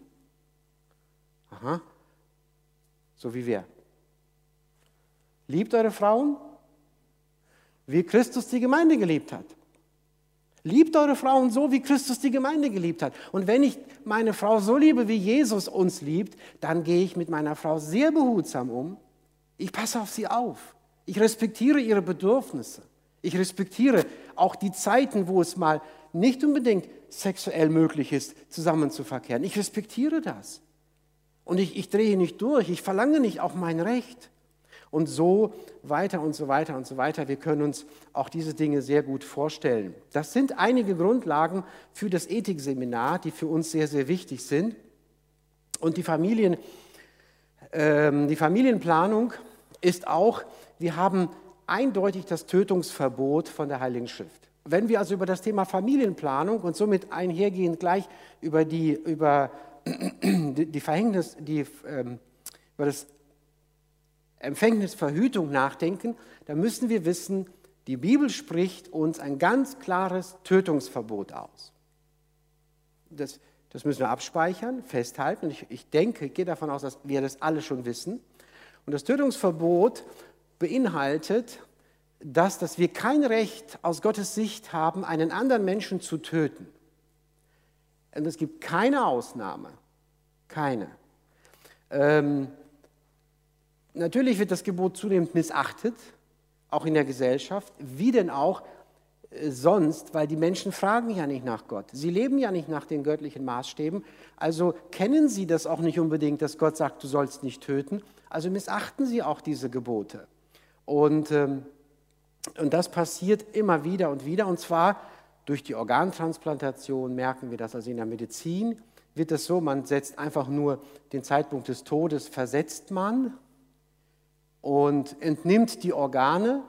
So wie wer? Liebt eure Frauen, wie Christus die Gemeinde geliebt hat. Liebt eure Frauen so, wie Christus die Gemeinde geliebt hat. Und wenn ich meine Frau so liebe, wie Jesus uns liebt, dann gehe ich mit meiner Frau sehr behutsam um. Ich passe auf sie auf. Ich respektiere ihre Bedürfnisse. Ich respektiere auch die Zeiten, wo es mal nicht unbedingt sexuell möglich ist, zusammen zu verkehren. Ich respektiere das. Und ich drehe nicht durch. Ich verlange nicht auch mein Recht. Und so weiter und so weiter und so weiter. Wir können uns auch diese Dinge sehr gut vorstellen. Das sind einige Grundlagen für das Ethikseminar, die für uns sehr, sehr wichtig sind. Und die Familienplanung ist auch, wir haben eindeutig das Tötungsverbot von der Heiligen Schrift. Wenn wir also über das Thema Familienplanung und somit einhergehend gleich über das Empfängnisverhütung nachdenken, dann müssen wir wissen, die Bibel spricht uns ein ganz klares Tötungsverbot aus. Das müssen wir abspeichern, festhalten. Und ich gehe davon aus, dass wir das alle schon wissen. Und das Tötungsverbot beinhaltet, dass wir kein Recht aus Gottes Sicht haben, einen anderen Menschen zu töten. Und es gibt keine Ausnahme. Keine. Natürlich wird das Gebot zunehmend missachtet, auch in der Gesellschaft. Wie denn auch sonst, weil die Menschen fragen ja nicht nach Gott. Sie leben ja nicht nach den göttlichen Maßstäben. Also kennen sie das auch nicht unbedingt, dass Gott sagt, du sollst nicht töten. Also missachten sie auch diese Gebote. Und das passiert immer wieder. Und zwar durch die Organtransplantation merken wir das. Also in der Medizin wird es so, man setzt einfach nur den Zeitpunkt des Todes, versetzt man und entnimmt die Organe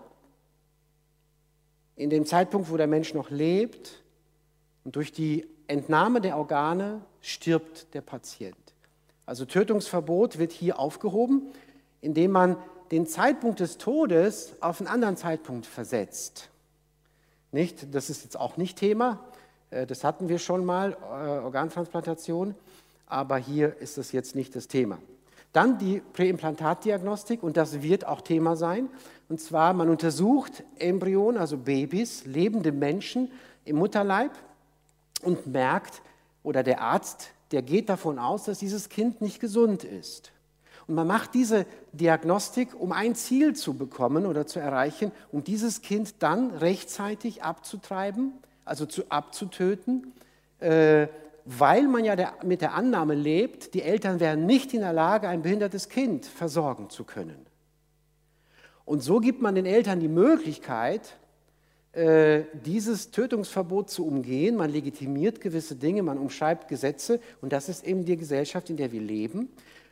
in dem Zeitpunkt, wo der Mensch noch lebt. Und durch die Entnahme der Organe stirbt der Patient. Also Tötungsverbot wird hier aufgehoben, indem man den Zeitpunkt des Todes auf einen anderen Zeitpunkt versetzt. Nicht? Das ist jetzt auch nicht Thema, das hatten wir schon mal, Organtransplantation, aber hier ist das jetzt nicht das Thema. Dann die Präimplantatdiagnostik, und das wird auch Thema sein. Und zwar, man untersucht Embryonen, also Babys, lebende Menschen im Mutterleib und merkt, oder der Arzt, der geht davon aus, dass dieses Kind nicht gesund ist. Und man macht diese Diagnostik, um ein Ziel zu bekommen oder zu erreichen, um dieses Kind dann rechtzeitig abzutreiben, also abzutöten, weil man ja mit der Annahme lebt, die Eltern wären nicht in der Lage, ein behindertes Kind versorgen zu können. Und so gibt man den Eltern die Möglichkeit, dieses Tötungsverbot zu umgehen. Man legitimiert gewisse Dinge, man umschreibt Gesetze und das ist eben die Gesellschaft, in der wir leben.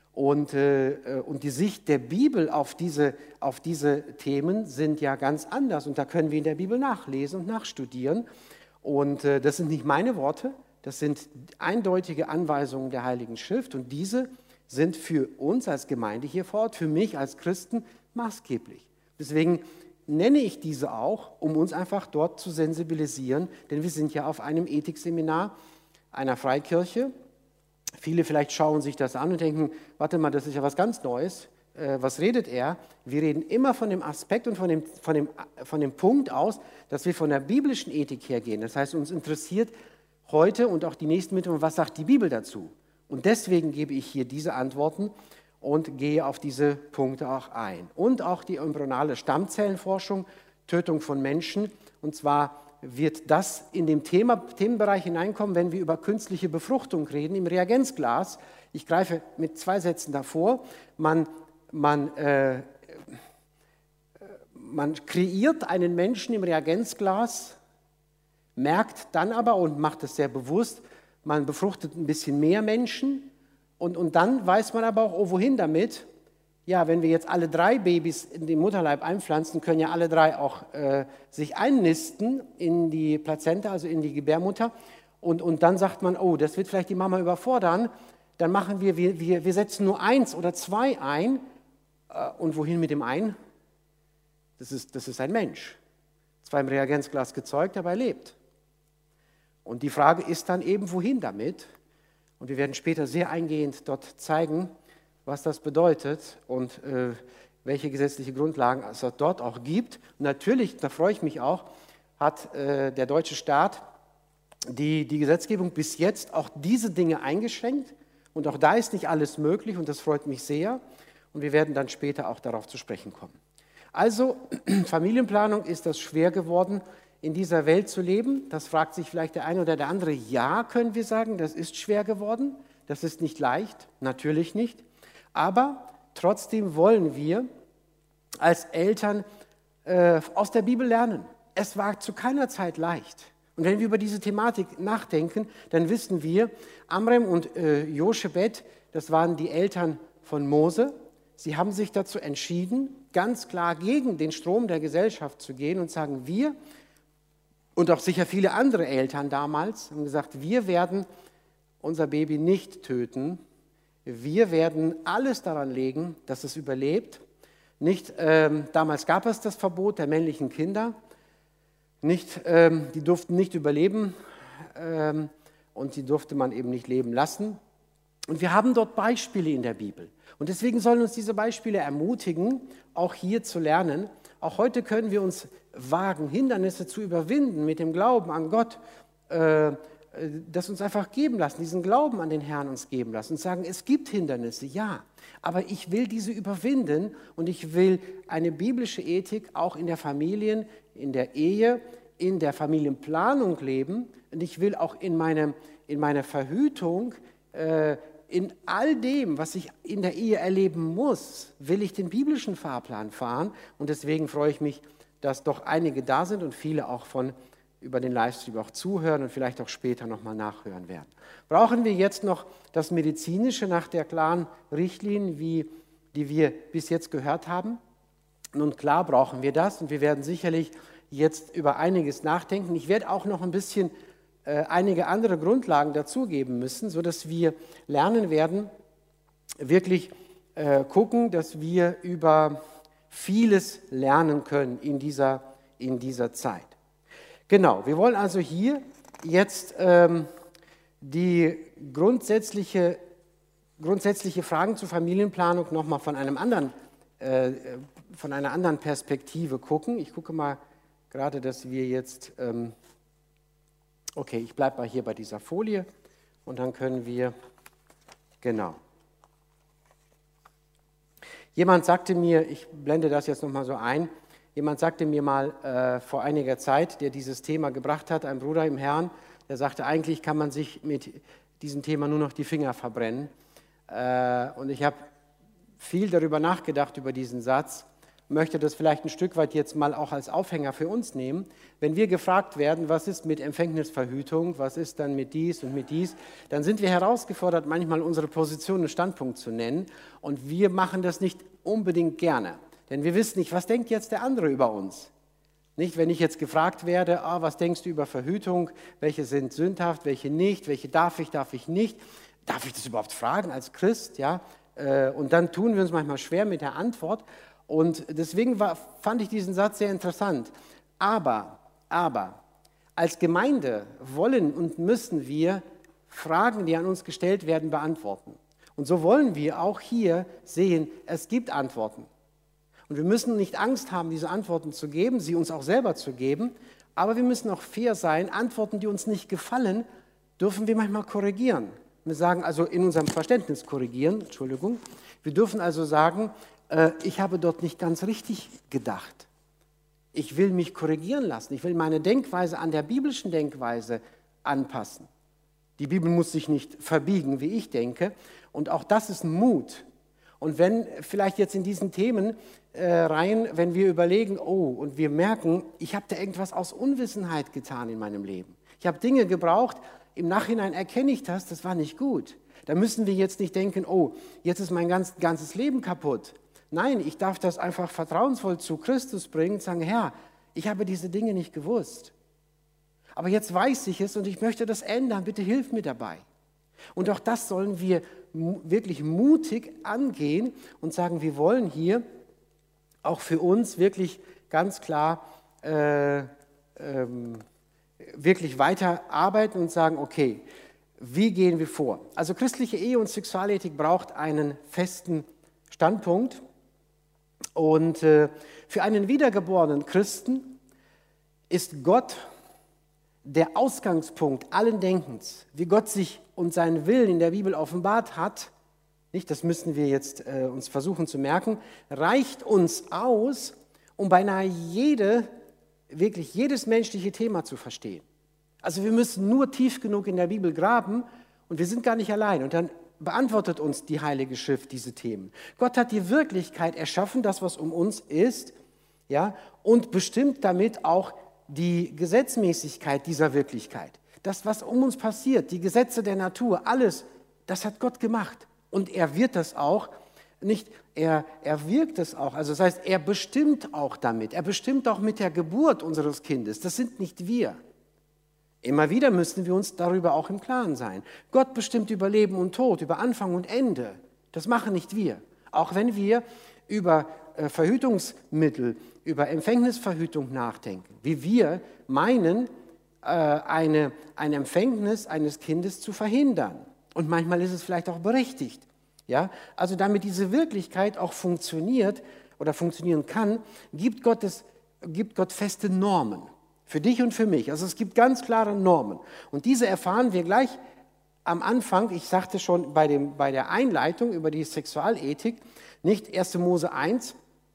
Und die Sicht der Bibel auf diese Themen sind ja ganz anders. Und da können wir in der Bibel nachlesen und nachstudieren. Und das sind nicht meine Worte, das sind eindeutige Anweisungen der Heiligen Schrift. Und diese sind für uns als Gemeinde hier vor Ort, für mich als Christen maßgeblich. Deswegen nenne ich diese auch, um uns einfach dort zu sensibilisieren. Denn wir sind ja auf einem Ethikseminar einer Freikirche. Viele vielleicht schauen sich das an und denken, warte mal, das ist ja was ganz Neues. Was redet er? Wir reden immer von dem Aspekt und von dem Punkt aus, dass wir von der biblischen Ethik hergehen. Das heißt, uns interessiert heute und auch die nächsten Minuten, was sagt die Bibel dazu? Und deswegen gebe ich hier diese Antworten und gehe auf diese Punkte auch ein. Und auch die embryonale Stammzellenforschung, Tötung von Menschen. Und zwar wird das in den Themenbereich hineinkommen, wenn wir über künstliche Befruchtung reden, im Reagenzglas. Ich greife mit 2 Sätzen davor. Man kreiert einen Menschen im Reagenzglas, merkt dann aber und macht es sehr bewusst, man befruchtet ein bisschen mehr Menschen und dann weiß man aber auch, oh, wohin damit? Ja, wenn wir jetzt alle 3 Babys in den Mutterleib einpflanzen, können ja alle 3 auch sich einnisten in die Plazenta, also in die Gebärmutter. Und dann sagt man, oh, das wird vielleicht die Mama überfordern. Dann machen wir setzen nur 1 oder 2 ein. Und wohin mit dem einen? Das ist ein Mensch. Zwar im Reagenzglas gezeugt, aber er lebt. Und die Frage ist dann eben, wohin damit? Und wir werden später sehr eingehend dort zeigen, was das bedeutet und welche gesetzliche Grundlagen es dort auch gibt. Und natürlich, da freue ich mich auch, hat der deutsche Staat die Gesetzgebung bis jetzt auch diese Dinge eingeschränkt. Und auch da ist nicht alles möglich und das freut mich sehr. Und wir werden dann später auch darauf zu sprechen kommen. Also, Familienplanung, ist das schwer geworden, in dieser Welt zu leben? Das fragt sich vielleicht der eine oder der andere. Ja, können wir sagen, das ist schwer geworden. Das ist nicht leicht, natürlich nicht. Aber trotzdem wollen wir als Eltern aus der Bibel lernen. Es war zu keiner Zeit leicht. Und wenn wir über diese Thematik nachdenken, dann wissen wir, Amram und Joschebed, das waren die Eltern von Mose. Sie haben sich dazu entschieden, ganz klar gegen den Strom der Gesellschaft zu gehen und sagen, wir und auch sicher viele andere Eltern damals haben gesagt, wir werden unser Baby nicht töten. Wir werden alles daran legen, dass es überlebt. Damals gab es das Verbot der männlichen Kinder. Die durften nicht überleben und die durfte man eben nicht leben lassen. Und wir haben dort Beispiele in der Bibel. Und deswegen sollen uns diese Beispiele ermutigen, auch hier zu lernen. Auch heute können wir uns wagen, Hindernisse zu überwinden mit dem Glauben an Gott, das uns einfach geben lassen, diesen Glauben an den Herrn uns geben lassen und sagen, es gibt Hindernisse, ja, aber ich will diese überwinden und ich will eine biblische Ethik auch in der Familie, in der Ehe, in der Familienplanung leben und ich will auch in meiner Verhütung, in all dem, was ich in der Ehe erleben muss, will ich den biblischen Fahrplan fahren und deswegen freue ich mich, dass doch einige da sind und viele auch über den Livestream auch zuhören und vielleicht auch später nochmal nachhören werden. Brauchen wir jetzt noch das Medizinische nach der klaren Richtlinie, die wir bis jetzt gehört haben? Nun klar brauchen wir das und wir werden sicherlich jetzt über einiges nachdenken. Ich werde auch noch ein bisschen einige andere Grundlagen dazugeben müssen, sodass wir lernen werden, wirklich gucken, dass wir über vieles lernen können in dieser Zeit. Genau, wir wollen also hier jetzt die grundsätzliche Fragen zur Familienplanung nochmal von einer anderen Perspektive gucken. Ich gucke mal gerade, dass wir jetzt, okay, ich bleibe mal hier bei dieser Folie und dann können wir, genau. Jemand sagte mir, ich blende das jetzt nochmal so ein, jemand sagte mir mal vor einiger Zeit, der dieses Thema gebracht hat, ein Bruder im Herrn, der sagte, eigentlich kann man sich mit diesem Thema nur noch die Finger verbrennen. Und ich habe viel darüber nachgedacht, über diesen Satz. möchte das vielleicht ein Stück weit jetzt mal auch als Aufhänger für uns nehmen. Wenn wir gefragt werden, was ist mit Empfängnisverhütung, was ist dann mit dies und mit dies, dann sind wir herausgefordert, manchmal unsere Position und Standpunkt zu nennen. Und wir machen das nicht unbedingt gerne, denn wir wissen nicht, was denkt jetzt der andere über uns. Nicht, wenn ich jetzt gefragt werde, was denkst du über Verhütung, welche sind sündhaft, welche nicht, welche darf ich nicht, darf ich das überhaupt fragen als Christ, ja? Und dann tun wir uns manchmal schwer mit der Antwort. Und deswegen fand ich diesen Satz sehr interessant. Aber, als Gemeinde wollen und müssen wir Fragen, die an uns gestellt werden, beantworten. Und so wollen wir auch hier sehen, es gibt Antworten. Und wir müssen nicht Angst haben, diese Antworten zu geben, sie uns auch selber zu geben. Aber wir müssen auch fair sein. Antworten, die uns nicht gefallen, dürfen wir manchmal korrigieren. Wir sagen also in unserem Verständnis korrigieren, Entschuldigung. Wir dürfen also sagen, ich habe dort nicht ganz richtig gedacht. Ich will mich korrigieren lassen. Ich will meine Denkweise an der biblischen Denkweise anpassen. Die Bibel muss sich nicht verbiegen, wie ich denke. Und auch das ist Mut. Und wenn vielleicht jetzt in diesen Themen wenn wir überlegen, und wir merken, ich habe da irgendwas aus Unwissenheit getan in meinem Leben. Ich habe Dinge gebraucht, im Nachhinein erkenne ich das war nicht gut. Da müssen wir jetzt nicht denken, jetzt ist mein ganzes Leben kaputt. Nein, ich darf das einfach vertrauensvoll zu Christus bringen und sagen, Herr, ich habe diese Dinge nicht gewusst. Aber jetzt weiß ich es und ich möchte das ändern, bitte hilf mir dabei. Und auch das sollen wir wirklich mutig angehen und sagen, wir wollen hier auch für uns wirklich ganz klar wirklich weiter arbeiten und sagen, okay, wie gehen wir vor? Also christliche Ehe und Sexualethik braucht einen festen Standpunkt. Und für einen wiedergeborenen Christen ist Gott der Ausgangspunkt allen Denkens, wie Gott sich und seinen Willen in der Bibel offenbart hat. Nicht, das müssen wir jetzt uns versuchen zu merken, reicht uns aus, um beinahe wirklich jedes menschliche Thema zu verstehen. Also wir müssen nur tief genug in der Bibel graben und wir sind gar nicht allein. Und dann beantwortet uns die Heilige Schrift diese Themen. Gott hat die Wirklichkeit erschaffen, das, was um uns ist, ja, und bestimmt damit auch die Gesetzmäßigkeit dieser Wirklichkeit. Das, was um uns passiert, die Gesetze der Natur, alles, das hat Gott gemacht. Und er wird das auch, er wirkt es auch. Also das heißt, er bestimmt auch damit. Er bestimmt auch mit der Geburt unseres Kindes. Das sind nicht wir. Immer wieder müssen wir uns darüber auch im Klaren sein. Gott bestimmt über Leben und Tod, über Anfang und Ende. Das machen nicht wir. Auch wenn wir über Verhütungsmittel, über Empfängnisverhütung nachdenken, wie wir meinen, ein Empfängnis eines Kindes zu verhindern. Und manchmal ist es vielleicht auch berechtigt. Ja? Also damit diese Wirklichkeit auch funktioniert oder funktionieren kann, gibt Gott feste Normen. Für dich und für mich. Also es gibt ganz klare Normen. Und diese erfahren wir gleich am Anfang, ich sagte schon bei der Einleitung über die Sexualethik, nicht 1. Mose 1,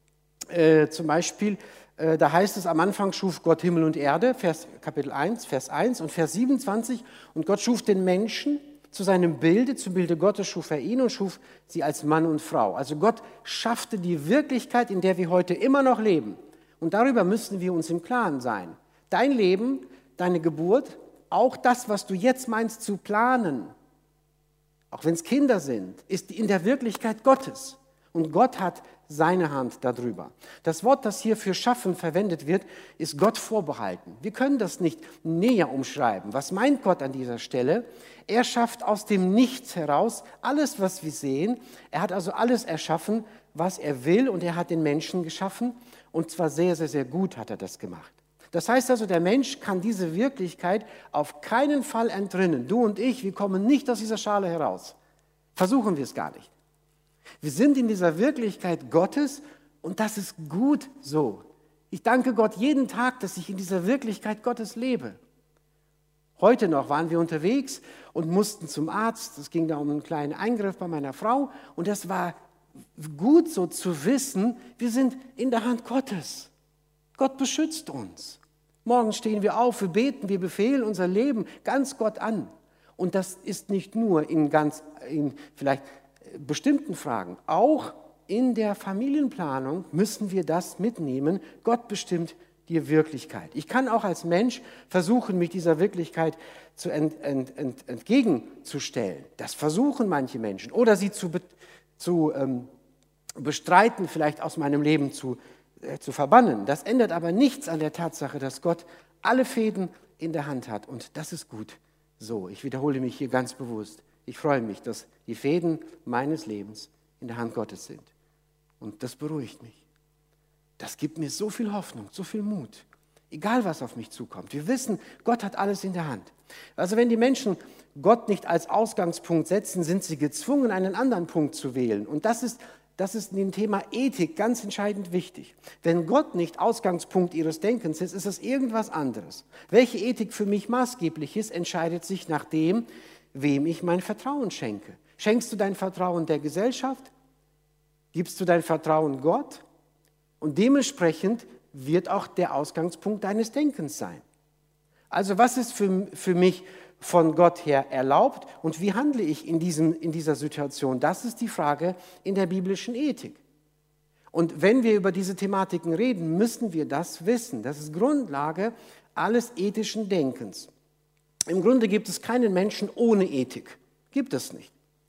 zum Beispiel, da heißt es, am Anfang schuf Gott Himmel und Erde, Kapitel 1, Vers 1 und Vers 27, und Gott schuf den Menschen zu seinem Bilde, zum Bilde Gottes schuf er ihn und schuf sie als Mann und Frau. Also Gott schaffte die Wirklichkeit, in der wir heute immer noch leben. Und darüber müssen wir uns im Klaren sein. Dein Leben, deine Geburt, auch das, was du jetzt meinst zu planen, auch wenn es Kinder sind, ist in der Wirklichkeit Gottes. Und Gott hat seine Hand darüber. Das Wort, das hier für Schaffen verwendet wird, ist Gott vorbehalten. Wir können das nicht näher umschreiben. Was meint Gott an dieser Stelle? Er schafft aus dem Nichts heraus alles, was wir sehen. Er hat also alles erschaffen, was er will, und er hat den Menschen geschaffen. Und zwar sehr, sehr, sehr gut hat er das gemacht. Das heißt also, der Mensch kann diese Wirklichkeit auf keinen Fall entrinnen. Du und ich, wir kommen nicht aus dieser Schale heraus. Versuchen wir es gar nicht. Wir sind in dieser Wirklichkeit Gottes und das ist gut so. Ich danke Gott jeden Tag, dass ich in dieser Wirklichkeit Gottes lebe. Heute noch waren wir unterwegs und mussten zum Arzt. Es ging da um einen kleinen Eingriff bei meiner Frau und das war gut so zu wissen, wir sind in der Hand Gottes. Gott beschützt uns. Morgen stehen wir auf, wir beten, wir befehlen unser Leben ganz Gott an. Und das ist nicht nur in vielleicht bestimmten Fragen, auch in der Familienplanung müssen wir das mitnehmen. Gott bestimmt die Wirklichkeit. Ich kann auch als Mensch versuchen, mich dieser Wirklichkeit entgegenzustellen. Das versuchen manche Menschen. Oder sie zu bestreiten, vielleicht aus meinem Leben zu verbannen. Das ändert aber nichts an der Tatsache, dass Gott alle Fäden in der Hand hat. Und das ist gut so. Ich wiederhole mich hier ganz bewusst. Ich freue mich, dass die Fäden meines Lebens in der Hand Gottes sind. Und das beruhigt mich. Das gibt mir so viel Hoffnung, so viel Mut. Egal, was auf mich zukommt. Wir wissen, Gott hat alles in der Hand. Also wenn die Menschen Gott nicht als Ausgangspunkt setzen, sind sie gezwungen, einen anderen Punkt zu wählen. Und das ist in dem Thema Ethik ganz entscheidend wichtig. Wenn Gott nicht Ausgangspunkt ihres Denkens ist, ist es irgendwas anderes. Welche Ethik für mich maßgeblich ist, entscheidet sich nach dem, wem ich mein Vertrauen schenke. Schenkst du dein Vertrauen der Gesellschaft? Gibst du dein Vertrauen Gott? Und dementsprechend wird auch der Ausgangspunkt deines Denkens sein. Also was ist für mich von Gott her erlaubt und wie handle ich in dieser Situation? Das ist die Frage in der biblischen Ethik. Und wenn wir über diese Thematiken reden, müssen wir das wissen. Das ist Grundlage alles ethischen Denkens. Im Grunde gibt es keinen Menschen ohne Ethik. Gibt es nicht.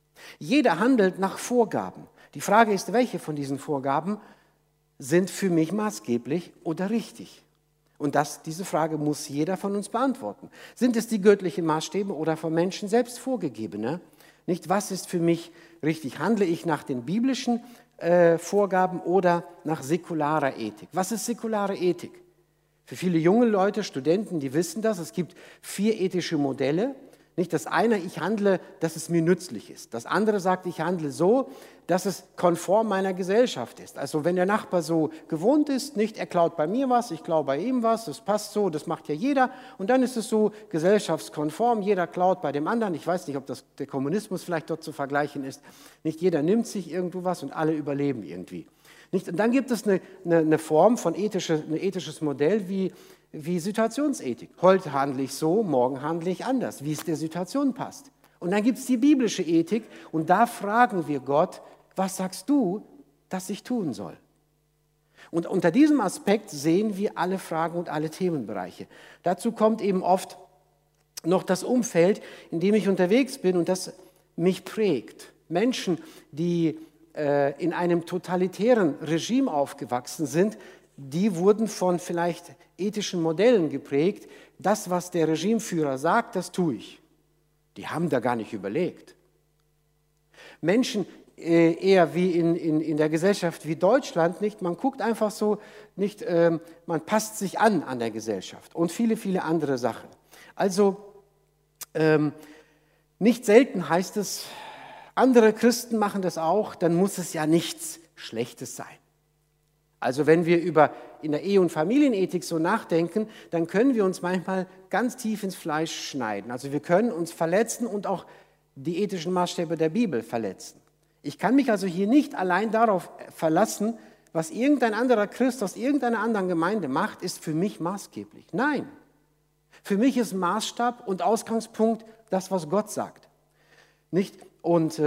Jeder handelt nach Vorgaben. Die Frage ist, welche von diesen Vorgaben sind für mich maßgeblich oder richtig? Und diese Frage muss jeder von uns beantworten. Sind es die göttlichen Maßstäbe oder vom Menschen selbst vorgegebene? Nicht, was ist für mich richtig? Handle ich nach den biblischen Vorgaben oder nach säkularer Ethik? Was ist säkulare Ethik? Für viele junge Leute, Studenten, die wissen das, es gibt 4 ethische Modelle. Nicht das eine, ich handle, dass es mir nützlich ist. Das andere sagt, ich handle so, dass es konform meiner Gesellschaft ist. Also wenn der Nachbar so gewohnt ist, nicht er klaut bei mir was, ich klaue bei ihm was, das passt so, das macht ja jeder. Und dann ist es so gesellschaftskonform, jeder klaut bei dem anderen. Ich weiß nicht, ob der Kommunismus vielleicht dort zu vergleichen ist. Nicht jeder nimmt sich irgendwo was und alle überleben irgendwie. Nicht? Und dann gibt es eine Form von ein ethisches Modell wie Situationsethik. Heute handle ich so, morgen handle ich anders, wie es der Situation passt. Und dann gibt es die biblische Ethik und da fragen wir Gott, was sagst du, dass ich tun soll? Und unter diesem Aspekt sehen wir alle Fragen und alle Themenbereiche. Dazu kommt eben oft noch das Umfeld, in dem ich unterwegs bin und das mich prägt. Menschen, die in einem totalitären Regime aufgewachsen sind, die wurden von vielleicht ethischen Modellen geprägt. Das, was der Regimeführer sagt, das tue ich. Die haben da gar nicht überlegt. Menschen eher wie in der Gesellschaft wie Deutschland, nicht? Man guckt einfach so, nicht, man passt sich an der Gesellschaft und viele, viele andere Sachen. Also nicht selten heißt es, andere Christen machen das auch, dann muss es ja nichts Schlechtes sein. Also wenn wir in der Ehe- und Familienethik so nachdenken, dann können wir uns manchmal ganz tief ins Fleisch schneiden. Also wir können uns verletzen und auch die ethischen Maßstäbe der Bibel verletzen. Ich kann mich also hier nicht allein darauf verlassen, was irgendein anderer Christ aus irgendeiner anderen Gemeinde macht, ist für mich maßgeblich. Nein, für mich ist Maßstab und Ausgangspunkt das, was Gott sagt. Nicht? Und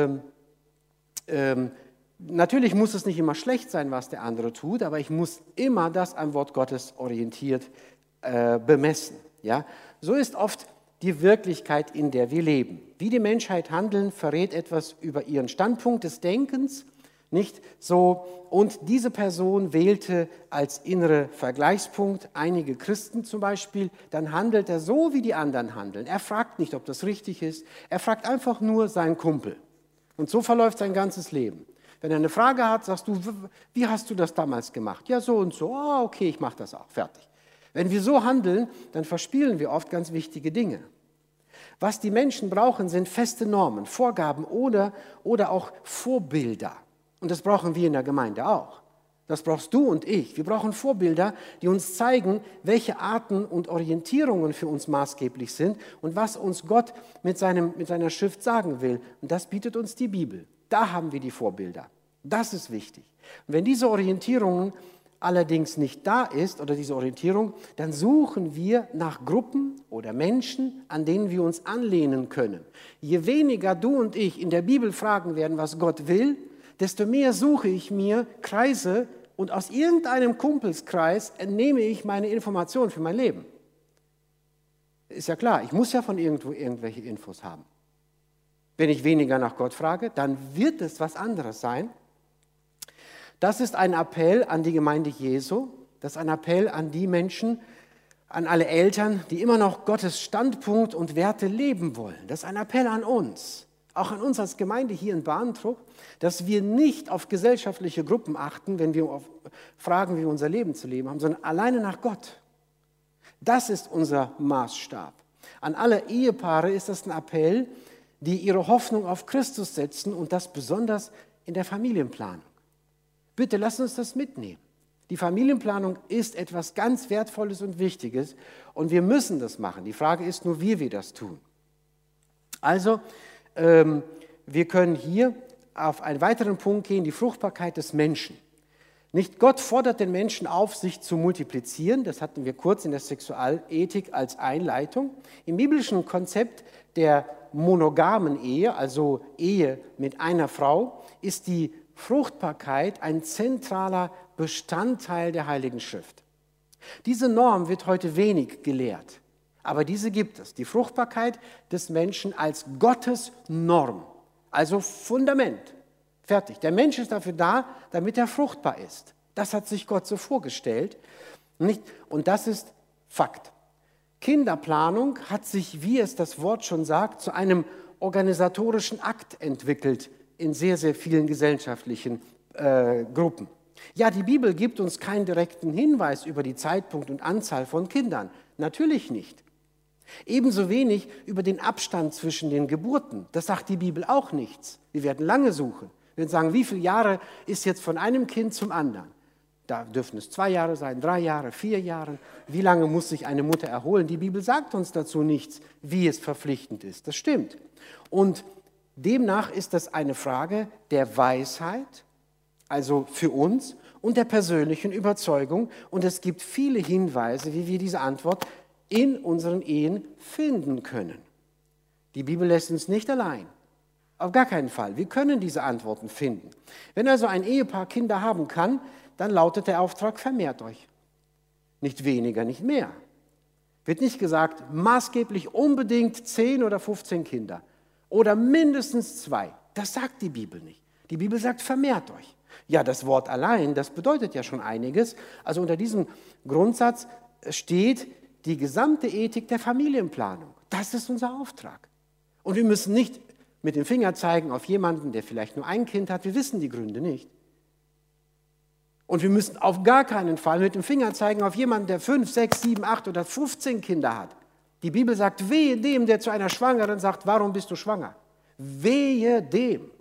natürlich muss es nicht immer schlecht sein, was der andere tut, aber ich muss immer das am Wort Gottes orientiert bemessen. Ja? So ist oft die Wirklichkeit, in der wir leben. Wie die Menschheit handeln, verrät etwas über ihren Standpunkt des Denkens, nicht so. Und diese Person wählte als innere Vergleichspunkt einige Christen zum Beispiel, dann handelt er so, wie die anderen handeln. Er fragt nicht, ob das richtig ist, er fragt einfach nur seinen Kumpel. Und so verläuft sein ganzes Leben. Wenn er eine Frage hat, sagst du, wie hast du das damals gemacht? Ja, so und so. Ah, okay, ich mache das auch. Fertig. Wenn wir so handeln, dann verspielen wir oft ganz wichtige Dinge. Was die Menschen brauchen, sind feste Normen, Vorgaben oder auch Vorbilder. Und das brauchen wir in der Gemeinde auch. Das brauchst du und ich. Wir brauchen Vorbilder, die uns zeigen, welche Arten und Orientierungen für uns maßgeblich sind und was uns Gott mit seiner Schrift sagen will. Und das bietet uns die Bibel. Da haben wir die Vorbilder. Das ist wichtig. Und wenn diese Orientierung allerdings nicht da ist oder diese Orientierung, dann suchen wir nach Gruppen oder Menschen, an denen wir uns anlehnen können. Je weniger du und ich in der Bibel fragen werden, was Gott will, desto mehr suche ich mir Kreise und aus irgendeinem Kumpelskreis entnehme ich meine Informationen für mein Leben. Ist ja klar, ich muss ja von irgendwo irgendwelche Infos haben. Wenn ich weniger nach Gott frage, dann wird es was anderes sein. Das ist ein Appell an die Gemeinde Jesu, das ist ein Appell an die Menschen, an alle Eltern, die immer noch Gottes Standpunkt und Werte leben wollen. Das ist ein Appell an uns, auch an uns als Gemeinde hier in Barntrup, dass wir nicht auf gesellschaftliche Gruppen achten, wenn wir fragen, wie wir unser Leben zu leben haben, sondern alleine nach Gott. Das ist unser Maßstab. An alle Ehepaare ist das ein Appell, die ihre Hoffnung auf Christus setzen und das besonders in der Familienplanung. Bitte lasst uns das mitnehmen. Die Familienplanung ist etwas ganz Wertvolles und Wichtiges und wir müssen das machen. Die Frage ist nur, wie wir das tun. Also, wir können hier auf einen weiteren Punkt gehen, die Fruchtbarkeit des Menschen. Nicht Gott fordert den Menschen auf, sich zu multiplizieren, das hatten wir kurz in der Sexualethik als Einleitung. Im biblischen Konzept der monogamen Ehe, also Ehe mit einer Frau, ist die Fruchtbarkeit ein zentraler Bestandteil der Heiligen Schrift. Diese Norm wird heute wenig gelehrt, aber diese gibt es. Die Fruchtbarkeit des Menschen als Gottes Norm, also Fundament. Fertig. Der Mensch ist dafür da, damit er fruchtbar ist. Das hat sich Gott so vorgestellt. Und das ist Fakt. Kinderplanung hat sich, wie es das Wort schon sagt, zu einem organisatorischen Akt entwickelt in sehr, sehr vielen gesellschaftlichen Gruppen. Ja, die Bibel gibt uns keinen direkten Hinweis über die Zeitpunkt und Anzahl von Kindern. Natürlich nicht. Ebenso wenig über den Abstand zwischen den Geburten. Das sagt die Bibel auch nichts. Wir werden lange suchen. Wir werden sagen, wie viele Jahre ist jetzt von einem Kind zum anderen? Da dürfen es 2 Jahre sein, 3 Jahre, 4 Jahre. Wie lange muss sich eine Mutter erholen? Die Bibel sagt uns dazu nichts, wie es verpflichtend ist. Das stimmt. Und demnach ist das eine Frage der Weisheit, also für uns, und der persönlichen Überzeugung. Und es gibt viele Hinweise, wie wir diese Antwort in unseren Ehen finden können. Die Bibel lässt uns nicht allein. Auf gar keinen Fall. Wir können diese Antworten finden. Wenn also ein Ehepaar Kinder haben kann, dann lautet der Auftrag, vermehrt euch. Nicht weniger, nicht mehr. Wird nicht gesagt, maßgeblich unbedingt 10 oder 15 Kinder oder mindestens 2. Das sagt die Bibel nicht. Die Bibel sagt, vermehrt euch. Ja, das Wort allein, das bedeutet ja schon einiges. Also unter diesem Grundsatz steht die gesamte Ethik der Familienplanung. Das ist unser Auftrag. Und wir müssen nicht mit dem Finger zeigen auf jemanden, der vielleicht nur ein Kind hat. Wir wissen die Gründe nicht. Und wir müssen auf gar keinen Fall mit dem Finger zeigen auf jemanden, der 5, 6, 7, 8 oder 15 Kinder hat. Die Bibel sagt, wehe dem, der zu einer Schwangeren sagt, warum bist du schwanger? Wehe dem.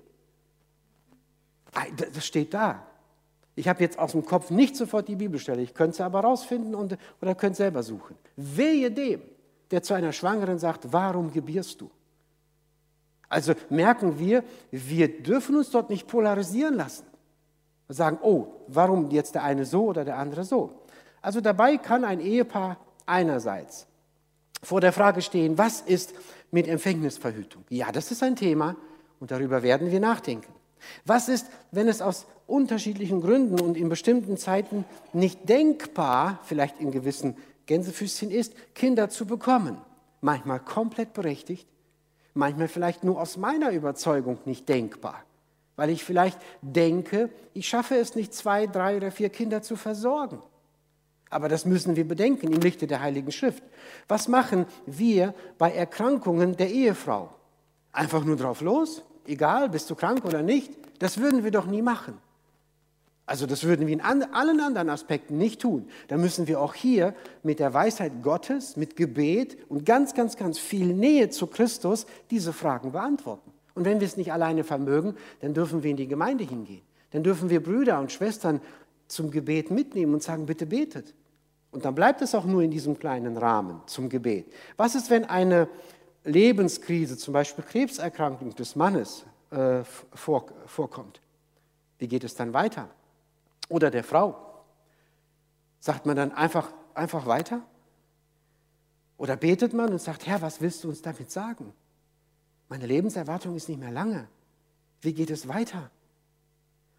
Das steht da. Ich habe jetzt aus dem Kopf nicht sofort die Bibelstelle, ich könnte sie aber rausfinden oder könnte selber suchen. Wehe dem, der zu einer Schwangeren sagt, warum gebierst du? Also merken wir dürfen uns dort nicht polarisieren lassen. Wir sagen, oh, warum jetzt der eine so oder der andere so? Also dabei kann ein Ehepaar einerseits vor der Frage stehen, was ist mit Empfängnisverhütung? Ja, das ist ein Thema und darüber werden wir nachdenken. Was ist, wenn es aus unterschiedlichen Gründen und in bestimmten Zeiten nicht denkbar, vielleicht in gewissen Gänsefüßchen ist, Kinder zu bekommen? Manchmal komplett berechtigt, manchmal vielleicht nur aus meiner Überzeugung nicht denkbar, weil ich vielleicht denke, ich schaffe es nicht, 2, 3 oder 4 Kinder zu versorgen. Aber das müssen wir bedenken im Lichte der Heiligen Schrift. Was machen wir bei Erkrankungen der Ehefrau? Einfach nur drauf los? Egal, bist du krank oder nicht? Das würden wir doch nie machen. Also das würden wir in allen anderen Aspekten nicht tun. Da müssen wir auch hier mit der Weisheit Gottes, mit Gebet und ganz, ganz, ganz viel Nähe zu Christus diese Fragen beantworten. Und wenn wir es nicht alleine vermögen, dann dürfen wir in die Gemeinde hingehen. Dann dürfen wir Brüder und Schwestern zum Gebet mitnehmen und sagen, bitte betet. Und dann bleibt es auch nur in diesem kleinen Rahmen zum Gebet. Was ist, wenn eine Lebenskrise, zum Beispiel Krebserkrankung des Mannes, vorkommt? Wie geht es dann weiter? Oder der Frau? Sagt man dann einfach weiter? Oder betet man und sagt, Herr, was willst du uns damit sagen? Meine Lebenserwartung ist nicht mehr lange. Wie geht es weiter?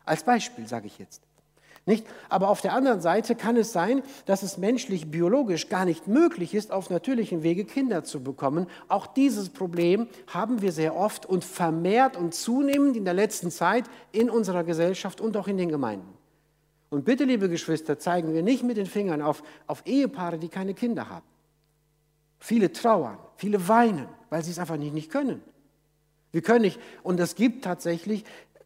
Als Beispiel sage ich jetzt. Nicht? Aber auf der anderen Seite kann es sein, dass es menschlich, biologisch gar nicht möglich ist, auf natürlichem Wege Kinder zu bekommen. Auch dieses Problem haben wir sehr oft und vermehrt und zunehmend in der letzten Zeit in unserer Gesellschaft und auch in den Gemeinden. Und bitte, liebe Geschwister, zeigen wir nicht mit den Fingern auf Ehepaare, die keine Kinder haben. Viele trauern, viele weinen, weil sie es einfach nicht können. Wir können nicht, und es gibt tatsächlich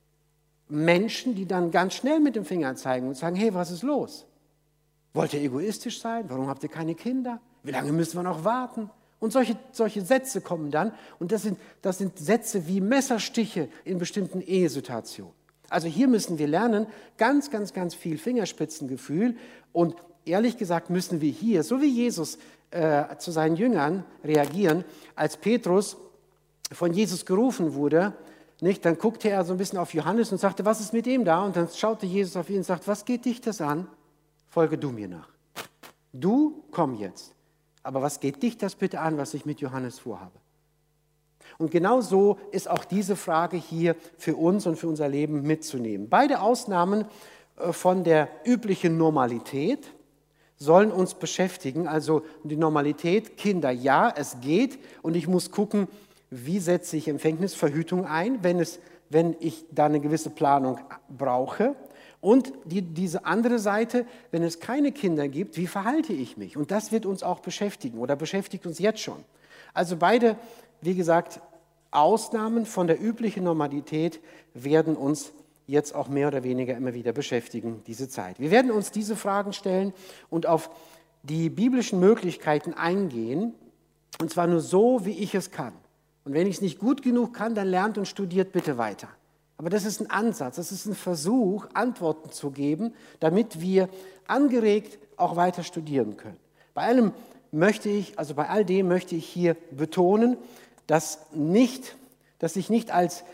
Menschen, die dann ganz schnell mit dem Finger zeigen und sagen, hey, was ist los? Wollt ihr egoistisch sein? Warum habt ihr keine Kinder? Wie lange müssen wir noch warten? Und solche Sätze kommen dann, und das sind Sätze wie Messerstiche in bestimmten Ehesituationen. Also hier müssen wir lernen, ganz, ganz, ganz viel Fingerspitzengefühl, und ehrlich gesagt müssen wir hier, so wie Jesus zu seinen Jüngern reagieren, als Petrus von Jesus gerufen wurde, nicht, dann guckte er so ein bisschen auf Johannes und sagte, was ist mit ihm da? Und dann schaute Jesus auf ihn und sagte, was geht dich das an? Folge du mir nach. Du, komm jetzt. Aber was geht dich das bitte an, was ich mit Johannes vorhabe? Und genau so ist auch diese Frage hier für uns und für unser Leben mitzunehmen. Beide Ausnahmen von der üblichen Normalität sollen uns beschäftigen. Also die Normalität, Kinder, ja, es geht. Und ich muss gucken, wie setze ich Empfängnisverhütung ein, wenn ich da eine gewisse Planung brauche. Und diese andere Seite, wenn es keine Kinder gibt, wie verhalte ich mich? Und das wird uns auch beschäftigen oder beschäftigt uns jetzt schon. Also beide, wie gesagt, Ausnahmen von der üblichen Normalität werden uns jetzt auch mehr oder weniger immer wieder beschäftigen, diese Zeit. Wir werden uns diese Fragen stellen und auf die biblischen Möglichkeiten eingehen, und zwar nur so, wie ich es kann. Und wenn ich es nicht gut genug kann, dann lernt und studiert bitte weiter. Aber das ist ein Ansatz, das ist ein Versuch, Antworten zu geben, damit wir angeregt auch weiter studieren können. Bei all dem möchte ich hier betonen, dass ich nicht als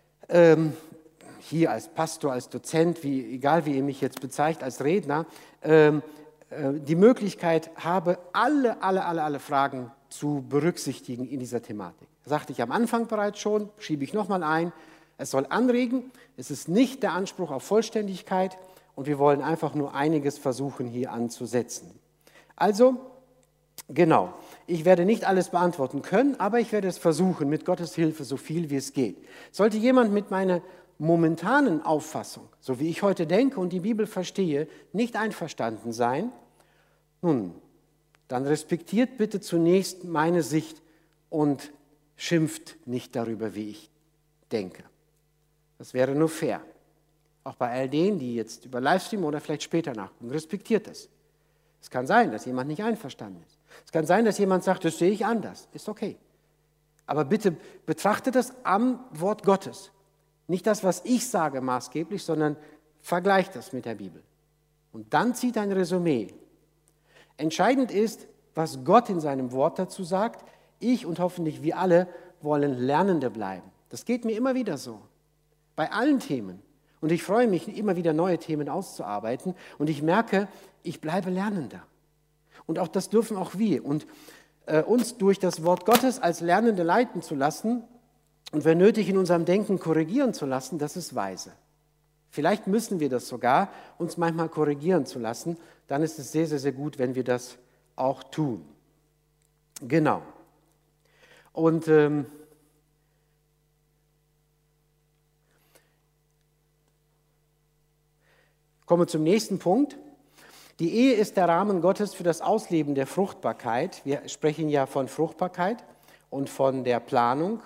hier als Pastor, als Dozent, egal wie ihr mich jetzt bezeichnet, als Redner, die Möglichkeit habe, alle Fragen zu berücksichtigen in dieser Thematik. Das sagte ich am Anfang bereits schon, schiebe ich nochmal ein. Es soll anregen, es ist nicht der Anspruch auf Vollständigkeit, und wir wollen einfach nur einiges versuchen hier anzusetzen. Also, genau, ich werde nicht alles beantworten können, aber ich werde es versuchen, mit Gottes Hilfe, so viel wie es geht. Sollte jemand mit meiner momentanen Auffassung, so wie ich heute denke und die Bibel verstehe, nicht einverstanden sein, nun, dann respektiert bitte zunächst meine Sicht und schimpft nicht darüber, wie ich denke. Das wäre nur fair. Auch bei all denen, die jetzt über Livestream oder vielleicht später nachgucken, respektiert es. Es kann sein, dass jemand nicht einverstanden ist. Es kann sein, dass jemand sagt, das sehe ich anders. Ist okay. Aber bitte betrachtet das am Wort Gottes. Nicht das, was ich sage, maßgeblich, sondern vergleicht das mit der Bibel. Und dann zieht ein Resümee. Entscheidend ist, was Gott in seinem Wort dazu sagt. Ich und hoffentlich wir alle wollen Lernende bleiben. Das geht mir immer wieder so. Bei allen Themen. Und ich freue mich, immer wieder neue Themen auszuarbeiten. Und ich merke, ich bleibe Lernender. Und auch das dürfen auch wir. Und uns durch das Wort Gottes als Lernende leiten zu lassen und wenn nötig in unserem Denken korrigieren zu lassen, das ist weise. Vielleicht müssen wir das sogar, uns manchmal korrigieren zu lassen. Dann ist es sehr, sehr, sehr gut, wenn wir das auch tun. Genau. Und kommen wir zum nächsten Punkt. Die Ehe ist der Rahmen Gottes für das Ausleben der Fruchtbarkeit. Wir sprechen ja von Fruchtbarkeit und von der Planung.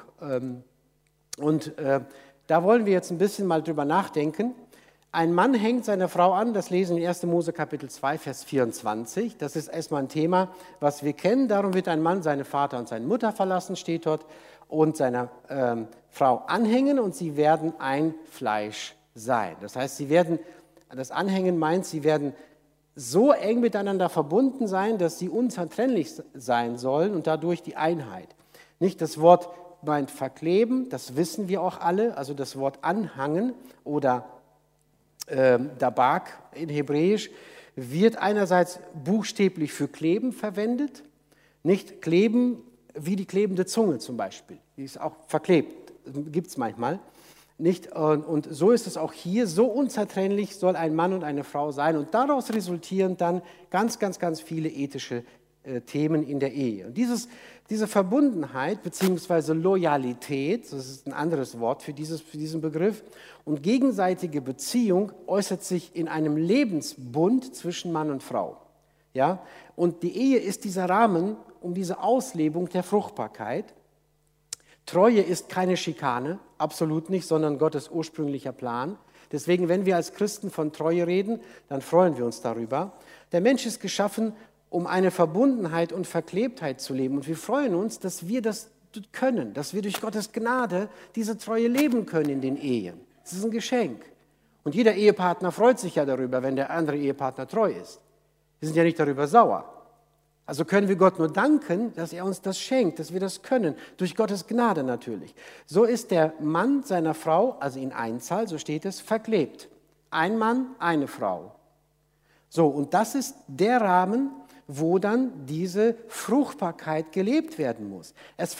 Da wollen wir jetzt ein bisschen mal drüber nachdenken. Ein Mann hängt seine Frau an, das lesen wir in 1. Mose Kapitel 2, Vers 24. Das ist erstmal ein Thema, was wir kennen. Darum wird ein Mann seine Vater und seine Mutter verlassen, steht dort, und seiner Frau anhängen, und sie werden ein Fleisch sein. Das heißt, das Anhängen meint, sie werden so eng miteinander verbunden sein, dass sie unzertrennlich sein sollen und dadurch die Einheit. Nicht das Wort meint verkleben, das wissen wir auch alle, also das Wort anhangen oder Dabak in Hebräisch wird einerseits buchstäblich für kleben verwendet, nicht kleben wie die klebende Zunge zum Beispiel, die ist auch verklebt, gibt es manchmal, Nicht? Und so ist es auch hier, so unzertrennlich soll ein Mann und eine Frau sein. Und daraus resultieren dann ganz, ganz, ganz viele ethische Themen in der Ehe. Und diese Verbundenheit bzw. Loyalität, das ist ein anderes Wort für diesen Begriff, und gegenseitige Beziehung äußert sich in einem Lebensbund zwischen Mann und Frau. Ja? Und die Ehe ist dieser Rahmen um diese Auslebung der Fruchtbarkeit. Treue ist keine Schikane, absolut nicht, sondern Gottes ursprünglicher Plan. Deswegen, wenn wir als Christen von Treue reden, dann freuen wir uns darüber. Der Mensch ist geschaffen, um eine Verbundenheit und Verklebtheit zu leben. Und wir freuen uns, dass wir das können, dass wir durch Gottes Gnade diese Treue leben können in den Ehen. Das ist ein Geschenk. Und jeder Ehepartner freut sich ja darüber, wenn der andere Ehepartner treu ist. Wir sind ja nicht darüber sauer. Also können wir Gott nur danken, dass er uns das schenkt, dass wir das können, durch Gottes Gnade natürlich. So ist der Mann seiner Frau, also in Einzahl, so steht es, verklebt. Ein Mann, eine Frau. So, und das ist der Rahmen, wo dann diese Fruchtbarkeit gelebt werden muss.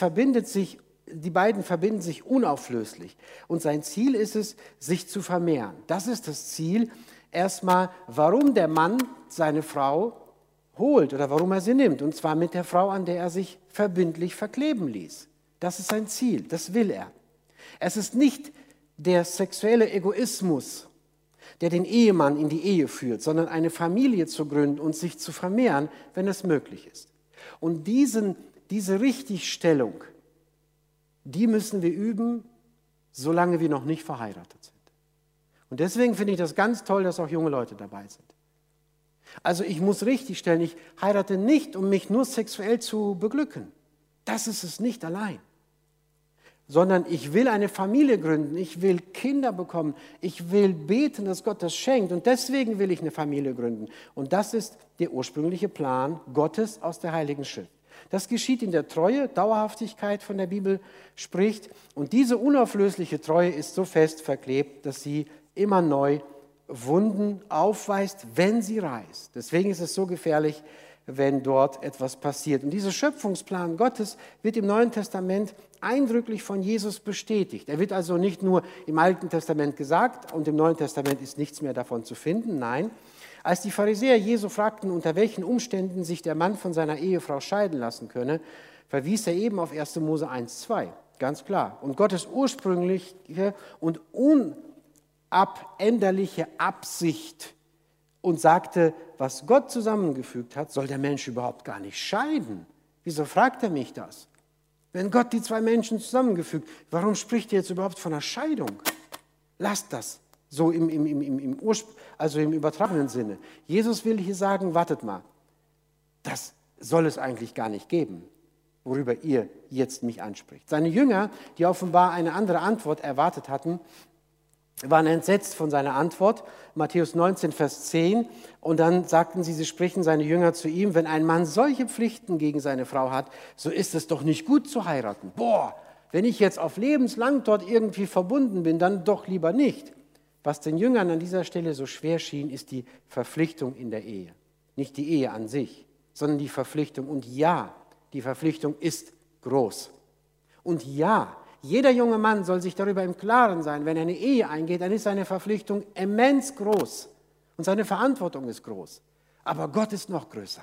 Die beiden verbinden sich unauflöslich. Und sein Ziel ist es, sich zu vermehren. Das ist das Ziel. Erstmal, warum der Mann seine Frau holt oder warum er sie nimmt. Und zwar mit der Frau, an der er sich verbindlich verkleben ließ. Das ist sein Ziel, das will er. Es ist nicht der sexuelle Egoismus, der den Ehemann in die Ehe führt, sondern eine Familie zu gründen und sich zu vermehren, wenn es möglich ist. Und diese Richtigstellung, die müssen wir üben, solange wir noch nicht verheiratet sind. Und deswegen finde ich das ganz toll, dass auch junge Leute dabei sind. Also ich muss richtigstellen, ich heirate nicht, um mich nur sexuell zu beglücken. Das ist es nicht allein. Sondern ich will eine Familie gründen, ich will Kinder bekommen, ich will beten, dass Gott das schenkt und deswegen will ich eine Familie gründen. Und das ist der ursprüngliche Plan Gottes aus der Heiligen Schrift. Das geschieht in der Treue, Dauerhaftigkeit von der Bibel spricht und diese unauflösliche Treue ist so fest verklebt, dass sie immer neu Wunden aufweist, wenn sie reißt. Deswegen ist es so gefährlich, wenn dort etwas passiert. Und dieser Schöpfungsplan Gottes wird im Neuen Testament eindrücklich von Jesus bestätigt. Er wird also nicht nur im Alten Testament gesagt und im Neuen Testament ist nichts mehr davon zu finden. Nein, als die Pharisäer Jesu fragten, unter welchen Umständen sich der Mann von seiner Ehefrau scheiden lassen könne, verwies er eben auf 1. Mose 1,2. Ganz klar. Und Gottes ursprüngliche und unabänderliche Absicht und sagte, was Gott zusammengefügt hat, soll der Mensch überhaupt gar nicht scheiden. Wieso fragt er mich das? Wenn Gott die zwei Menschen zusammengefügt, warum spricht er jetzt überhaupt von einer Scheidung? Lasst das, so im übertragenen Sinne. Jesus will hier sagen, wartet mal, das soll es eigentlich gar nicht geben, worüber ihr jetzt mich anspricht. Seine Jünger, die offenbar eine andere Antwort erwartet hatten, waren entsetzt von seiner Antwort, Matthäus 19, Vers 10, und dann sagten sie sprechen seine Jünger zu ihm, wenn ein Mann solche Pflichten gegen seine Frau hat, so ist es doch nicht gut zu heiraten. Boah, wenn ich jetzt auf lebenslang dort irgendwie verbunden bin, dann doch lieber nicht. Was den Jüngern an dieser Stelle so schwer schien, ist die Verpflichtung in der Ehe. Nicht die Ehe an sich, sondern die Verpflichtung. Und ja, die Verpflichtung ist groß. Und ja, jeder junge Mann soll sich darüber im Klaren sein, wenn er eine Ehe eingeht, dann ist seine Verpflichtung immens groß und seine Verantwortung ist groß. Aber Gott ist noch größer.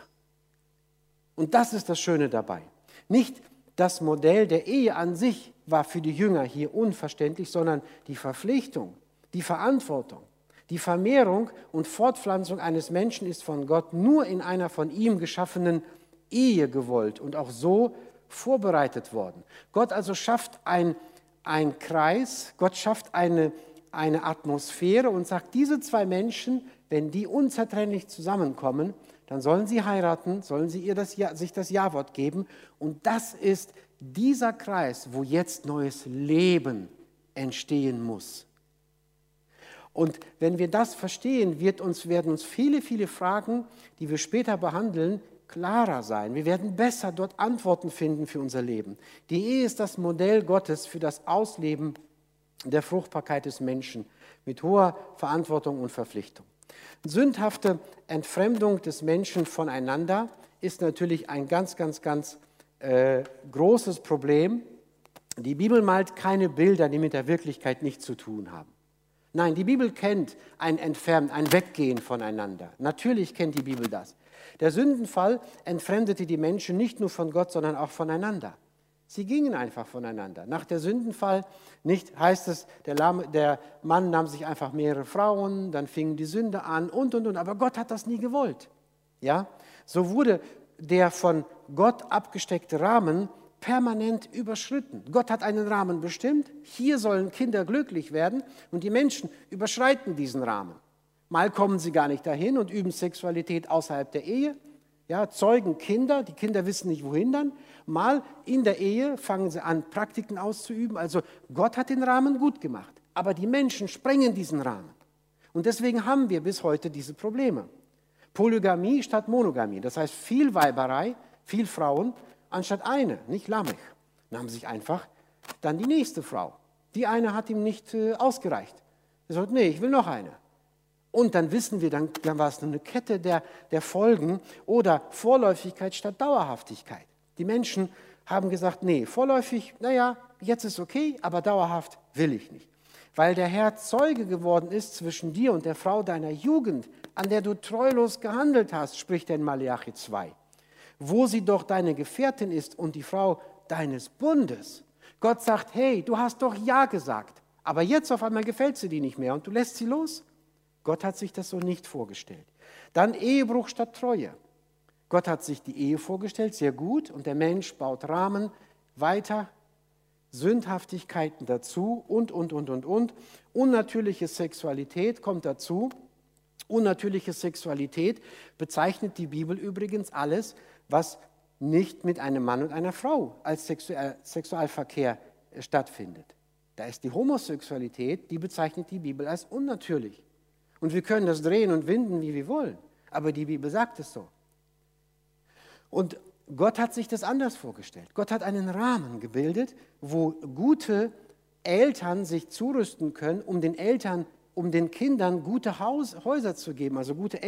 Und das ist das Schöne dabei. Nicht das Modell der Ehe an sich war für die Jünger hier unverständlich, sondern die Verpflichtung, die Verantwortung, die Vermehrung und Fortpflanzung eines Menschen ist von Gott nur in einer von ihm geschaffenen Ehe gewollt und auch so vorbereitet worden. Gott also schafft einen Kreis, Gott schafft eine Atmosphäre und sagt, diese zwei Menschen, wenn die unzertrennlich zusammenkommen, dann sollen sie heiraten, sollen sie sich das Ja-Wort geben. Und das ist dieser Kreis, wo jetzt neues Leben entstehen muss. Und wenn wir das verstehen, werden uns viele, viele Fragen, die wir später behandeln, klarer sein. Wir werden besser dort Antworten finden für unser Leben. Die Ehe ist das Modell Gottes für das Ausleben der Fruchtbarkeit des Menschen mit hoher Verantwortung und Verpflichtung. Sündhafte Entfremdung des Menschen voneinander ist natürlich ein ganz, ganz, ganz großes Problem. Die Bibel malt keine Bilder, die mit der Wirklichkeit nichts zu tun haben. Nein, die Bibel kennt ein Entfernen, ein Weggehen voneinander. Natürlich kennt die Bibel das. Der Sündenfall entfremdete die Menschen nicht nur von Gott, sondern auch voneinander. Sie gingen einfach voneinander. Nach der Sündenfall nicht, heißt es, der Mann nahm sich einfach mehrere Frauen, dann fingen die Sünde an und. Aber Gott hat das nie gewollt. Ja? So wurde der von Gott abgesteckte Rahmen permanent überschritten. Gott hat einen Rahmen bestimmt, hier sollen Kinder glücklich werden und die Menschen überschreiten diesen Rahmen. Mal kommen sie gar nicht dahin und üben Sexualität außerhalb der Ehe, ja, zeugen Kinder, die Kinder wissen nicht wohin dann. Mal in der Ehe fangen sie an, Praktiken auszuüben. Also Gott hat den Rahmen gut gemacht, aber die Menschen sprengen diesen Rahmen. Und deswegen haben wir bis heute diese Probleme. Polygamie statt Monogamie, das heißt viel Weiberei, viel Frauen, anstatt eine, nicht Lamech, nahm sich einfach dann die nächste Frau. Die eine hat ihm nicht ausgereicht. Er sagt, nee, ich will noch eine. Und dann wissen wir, dann war es eine Kette der Folgen oder Vorläufigkeit statt Dauerhaftigkeit. Die Menschen haben gesagt, nee, vorläufig, naja, jetzt ist okay, aber dauerhaft will ich nicht. Weil der Herr Zeuge geworden ist zwischen dir und der Frau deiner Jugend, an der du treulos gehandelt hast, spricht er in Maleachi 2. Wo sie doch deine Gefährtin ist und die Frau deines Bundes. Gott sagt, hey, du hast doch Ja gesagt, aber jetzt auf einmal gefällt sie dir nicht mehr und du lässt sie los. Gott hat sich das so nicht vorgestellt. Dann Ehebruch statt Treue. Gott hat sich die Ehe vorgestellt, sehr gut, und der Mensch baut Rahmen weiter, Sündhaftigkeiten dazu und. Unnatürliche Sexualität kommt dazu. Unnatürliche Sexualität bezeichnet die Bibel übrigens alles, was nicht mit einem Mann und einer Frau als Sexualverkehr stattfindet. Da ist die Homosexualität, die bezeichnet die Bibel als unnatürlich. Und wir können das drehen und winden, wie wir wollen, aber die Bibel sagt es so. Und Gott hat sich das anders vorgestellt. Gott hat einen Rahmen gebildet, wo gute Eltern sich zurüsten können, um den Kindern gute Häuser zu geben, also gute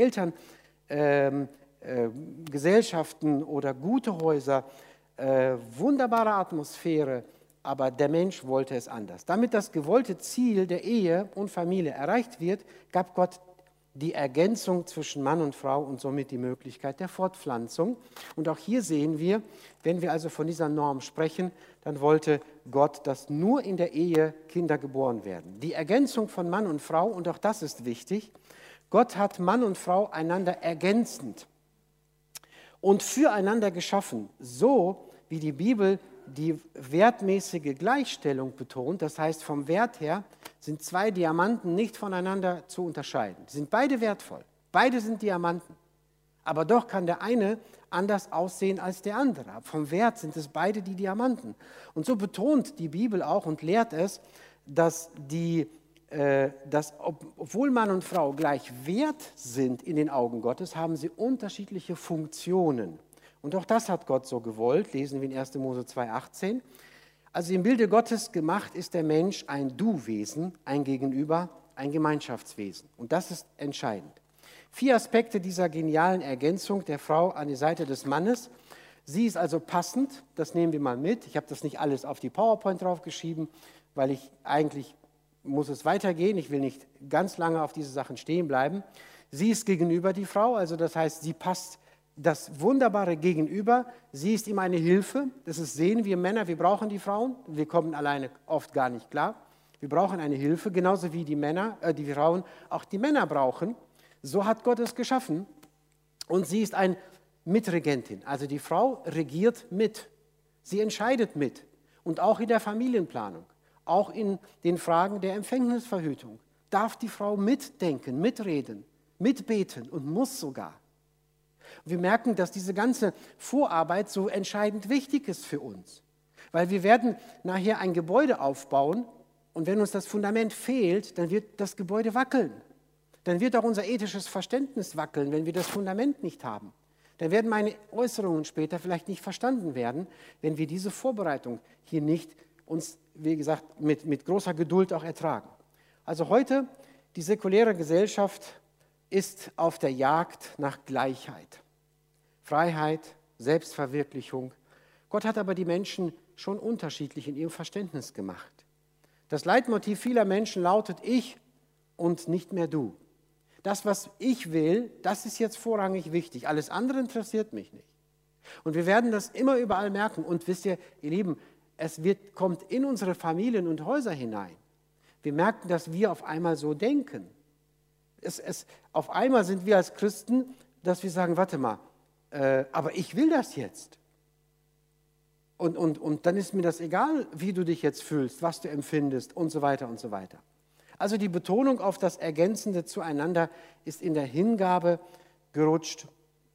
Elterngesellschaften oder gute Häuser, wunderbare Atmosphäre, aber der Mensch wollte es anders. Damit das gewollte Ziel der Ehe und Familie erreicht wird, gab Gott die Ergänzung zwischen Mann und Frau und somit die Möglichkeit der Fortpflanzung. Und auch hier sehen wir, wenn wir also von dieser Norm sprechen, dann wollte Gott, dass nur in der Ehe Kinder geboren werden. Die Ergänzung von Mann und Frau, und auch das ist wichtig, Gott hat Mann und Frau einander ergänzend und füreinander geschaffen, so wie die Bibel die wertmäßige Gleichstellung betont. Das heißt, vom Wert her sind zwei Diamanten nicht voneinander zu unterscheiden. Sie sind beide wertvoll, beide sind Diamanten. Aber doch kann der eine anders aussehen als der andere. Vom Wert sind es beide die Diamanten. Und so betont die Bibel auch und lehrt es, dass obwohl Mann und Frau gleich wert sind in den Augen Gottes, haben sie unterschiedliche Funktionen. Und auch das hat Gott so gewollt, lesen wir in 1. Mose 2,18. Also im Bilde Gottes gemacht ist der Mensch ein Du-Wesen, ein Gegenüber, ein Gemeinschaftswesen. Und das ist entscheidend. 4 Aspekte dieser genialen Ergänzung der Frau an die Seite des Mannes. Sie ist also passend, das nehmen wir mal mit. Ich habe das nicht alles auf die PowerPoint draufgeschrieben, weil muss es weitergehen. Ich will nicht ganz lange auf diese Sachen stehen bleiben. Sie ist gegenüber die Frau, also das heißt, sie passt das wunderbare Gegenüber. Sie ist ihm eine Hilfe. Das sehen wir Männer, wir brauchen die Frauen. Wir kommen alleine oft gar nicht klar. Wir brauchen eine Hilfe, genauso wie die Frauen auch die Männer brauchen. So hat Gott es geschaffen. Und sie ist eine Mitregentin. Also die Frau regiert mit. Sie entscheidet mit. Und auch in der Familienplanung, auch in den Fragen der Empfängnisverhütung darf die Frau mitdenken, mitreden, mitbeten und muss sogar. Wir merken, dass diese ganze Vorarbeit so entscheidend wichtig ist für uns. Weil wir werden nachher ein Gebäude aufbauen und wenn uns das Fundament fehlt, dann wird das Gebäude wackeln. Dann wird auch unser ethisches Verständnis wackeln, wenn wir das Fundament nicht haben. Dann werden meine Äußerungen später vielleicht nicht verstanden werden, wenn wir diese Vorbereitung hier nicht uns, wie gesagt, mit großer Geduld auch ertragen. Also heute, die säkuläre Gesellschaft ist auf der Jagd nach Gleichheit. Freiheit, Selbstverwirklichung, Gott hat aber die Menschen schon unterschiedlich in ihrem Verständnis gemacht. Das Leitmotiv vieler Menschen lautet ich und nicht mehr du. Das, was ich will, das ist jetzt vorrangig wichtig. Alles andere interessiert mich nicht. Und wir werden das immer überall merken. Und wisst ihr, ihr Lieben, kommt in unsere Familien und Häuser hinein. Wir merken, dass wir auf einmal so denken. Auf einmal sind wir als Christen, dass wir sagen, warte mal, aber ich will das jetzt. Und dann ist mir das egal, wie du dich jetzt fühlst, was du empfindest und so weiter und so weiter. Also die Betonung auf das Ergänzende zueinander ist in der Hingabe gerutscht,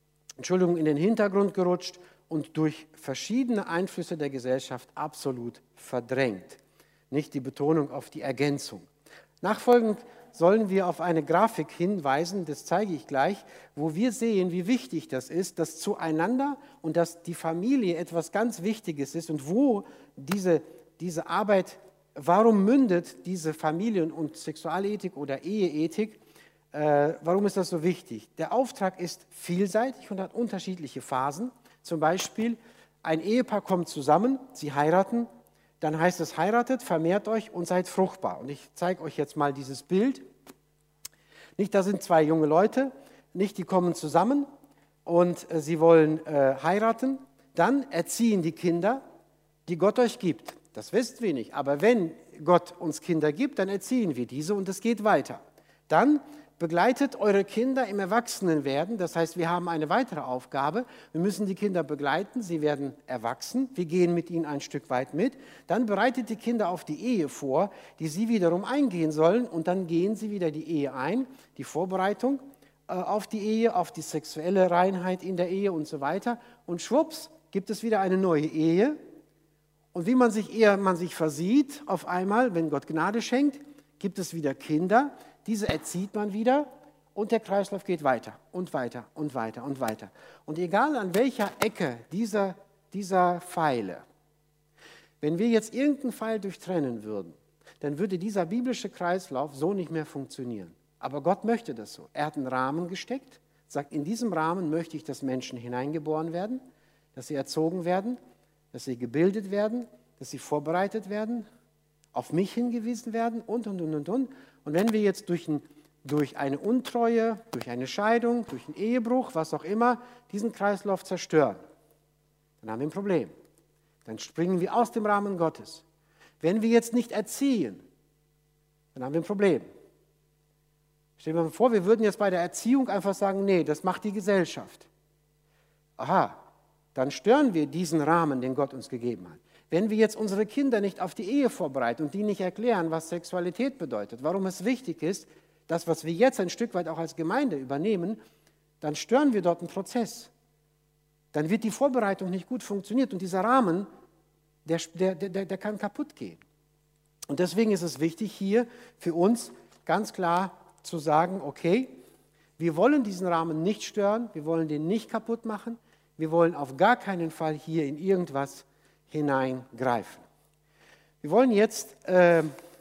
in den Hintergrund gerutscht und durch verschiedene Einflüsse der Gesellschaft absolut verdrängt. Nicht die Betonung auf die Ergänzung. Nachfolgend sollen wir auf eine Grafik hinweisen, das zeige ich gleich, wo wir sehen, wie wichtig das ist, dass zueinander und dass die Familie etwas ganz Wichtiges ist und wo diese Arbeit, warum mündet diese Familien- und Sexualethik oder Eheethik, warum ist das so wichtig? Der Auftrag ist vielseitig und hat unterschiedliche Phasen. Zum Beispiel, ein Ehepaar kommt zusammen, sie heiraten, dann heißt es, heiratet, vermehrt euch und seid fruchtbar. Und ich zeige euch jetzt mal dieses Bild. Nicht, da sind zwei junge Leute, nicht, die kommen zusammen und sie wollen heiraten. Dann erziehen die Kinder, die Gott euch gibt. Das wisst wir nicht, aber wenn Gott uns Kinder gibt, dann erziehen wir diese und es geht weiter. Dann begleitet eure Kinder im Erwachsenenwerden, das heißt, wir haben eine weitere Aufgabe. Wir müssen die Kinder begleiten, sie werden erwachsen, wir gehen mit ihnen ein Stück weit mit. Dann bereitet die Kinder auf die Ehe vor, die sie wiederum eingehen sollen und dann gehen sie wieder die Ehe ein, die Vorbereitung auf die Ehe, auf die sexuelle Reinheit in der Ehe und so weiter. Und schwupps, gibt es wieder eine neue Ehe. Und wie man sich versieht, auf einmal, wenn Gott Gnade schenkt, gibt es wieder Kinder. Diese erzieht man wieder und der Kreislauf geht weiter und weiter und weiter und weiter. Und egal an welcher Ecke dieser Pfeile, wenn wir jetzt irgendeinen Pfeil durchtrennen würden, dann würde dieser biblische Kreislauf so nicht mehr funktionieren. Aber Gott möchte das so. Er hat einen Rahmen gesteckt, sagt, in diesem Rahmen möchte ich, dass Menschen hineingeboren werden, dass sie erzogen werden, dass sie gebildet werden, dass sie vorbereitet werden, auf mich hingewiesen werden und. Und wenn wir jetzt durch eine Untreue, durch eine Scheidung, durch einen Ehebruch, was auch immer, diesen Kreislauf zerstören, dann haben wir ein Problem. Dann springen wir aus dem Rahmen Gottes. Wenn wir jetzt nicht erziehen, dann haben wir ein Problem. Stellen wir mal vor, wir würden jetzt bei der Erziehung einfach sagen, nee, das macht die Gesellschaft. Aha, dann stören wir diesen Rahmen, den Gott uns gegeben hat. Wenn wir jetzt unsere Kinder nicht auf die Ehe vorbereiten und die nicht erklären, was Sexualität bedeutet, warum es wichtig ist, das, was wir jetzt ein Stück weit auch als Gemeinde übernehmen, dann stören wir dort einen Prozess. Dann wird die Vorbereitung nicht gut funktionieren und dieser Rahmen, der kann kaputt gehen. Und deswegen ist es wichtig, hier für uns ganz klar zu sagen, okay, wir wollen diesen Rahmen nicht stören, wir wollen den nicht kaputt machen, wir wollen auf gar keinen Fall hier in irgendwas hineingreifen. Wir wollen jetzt, wir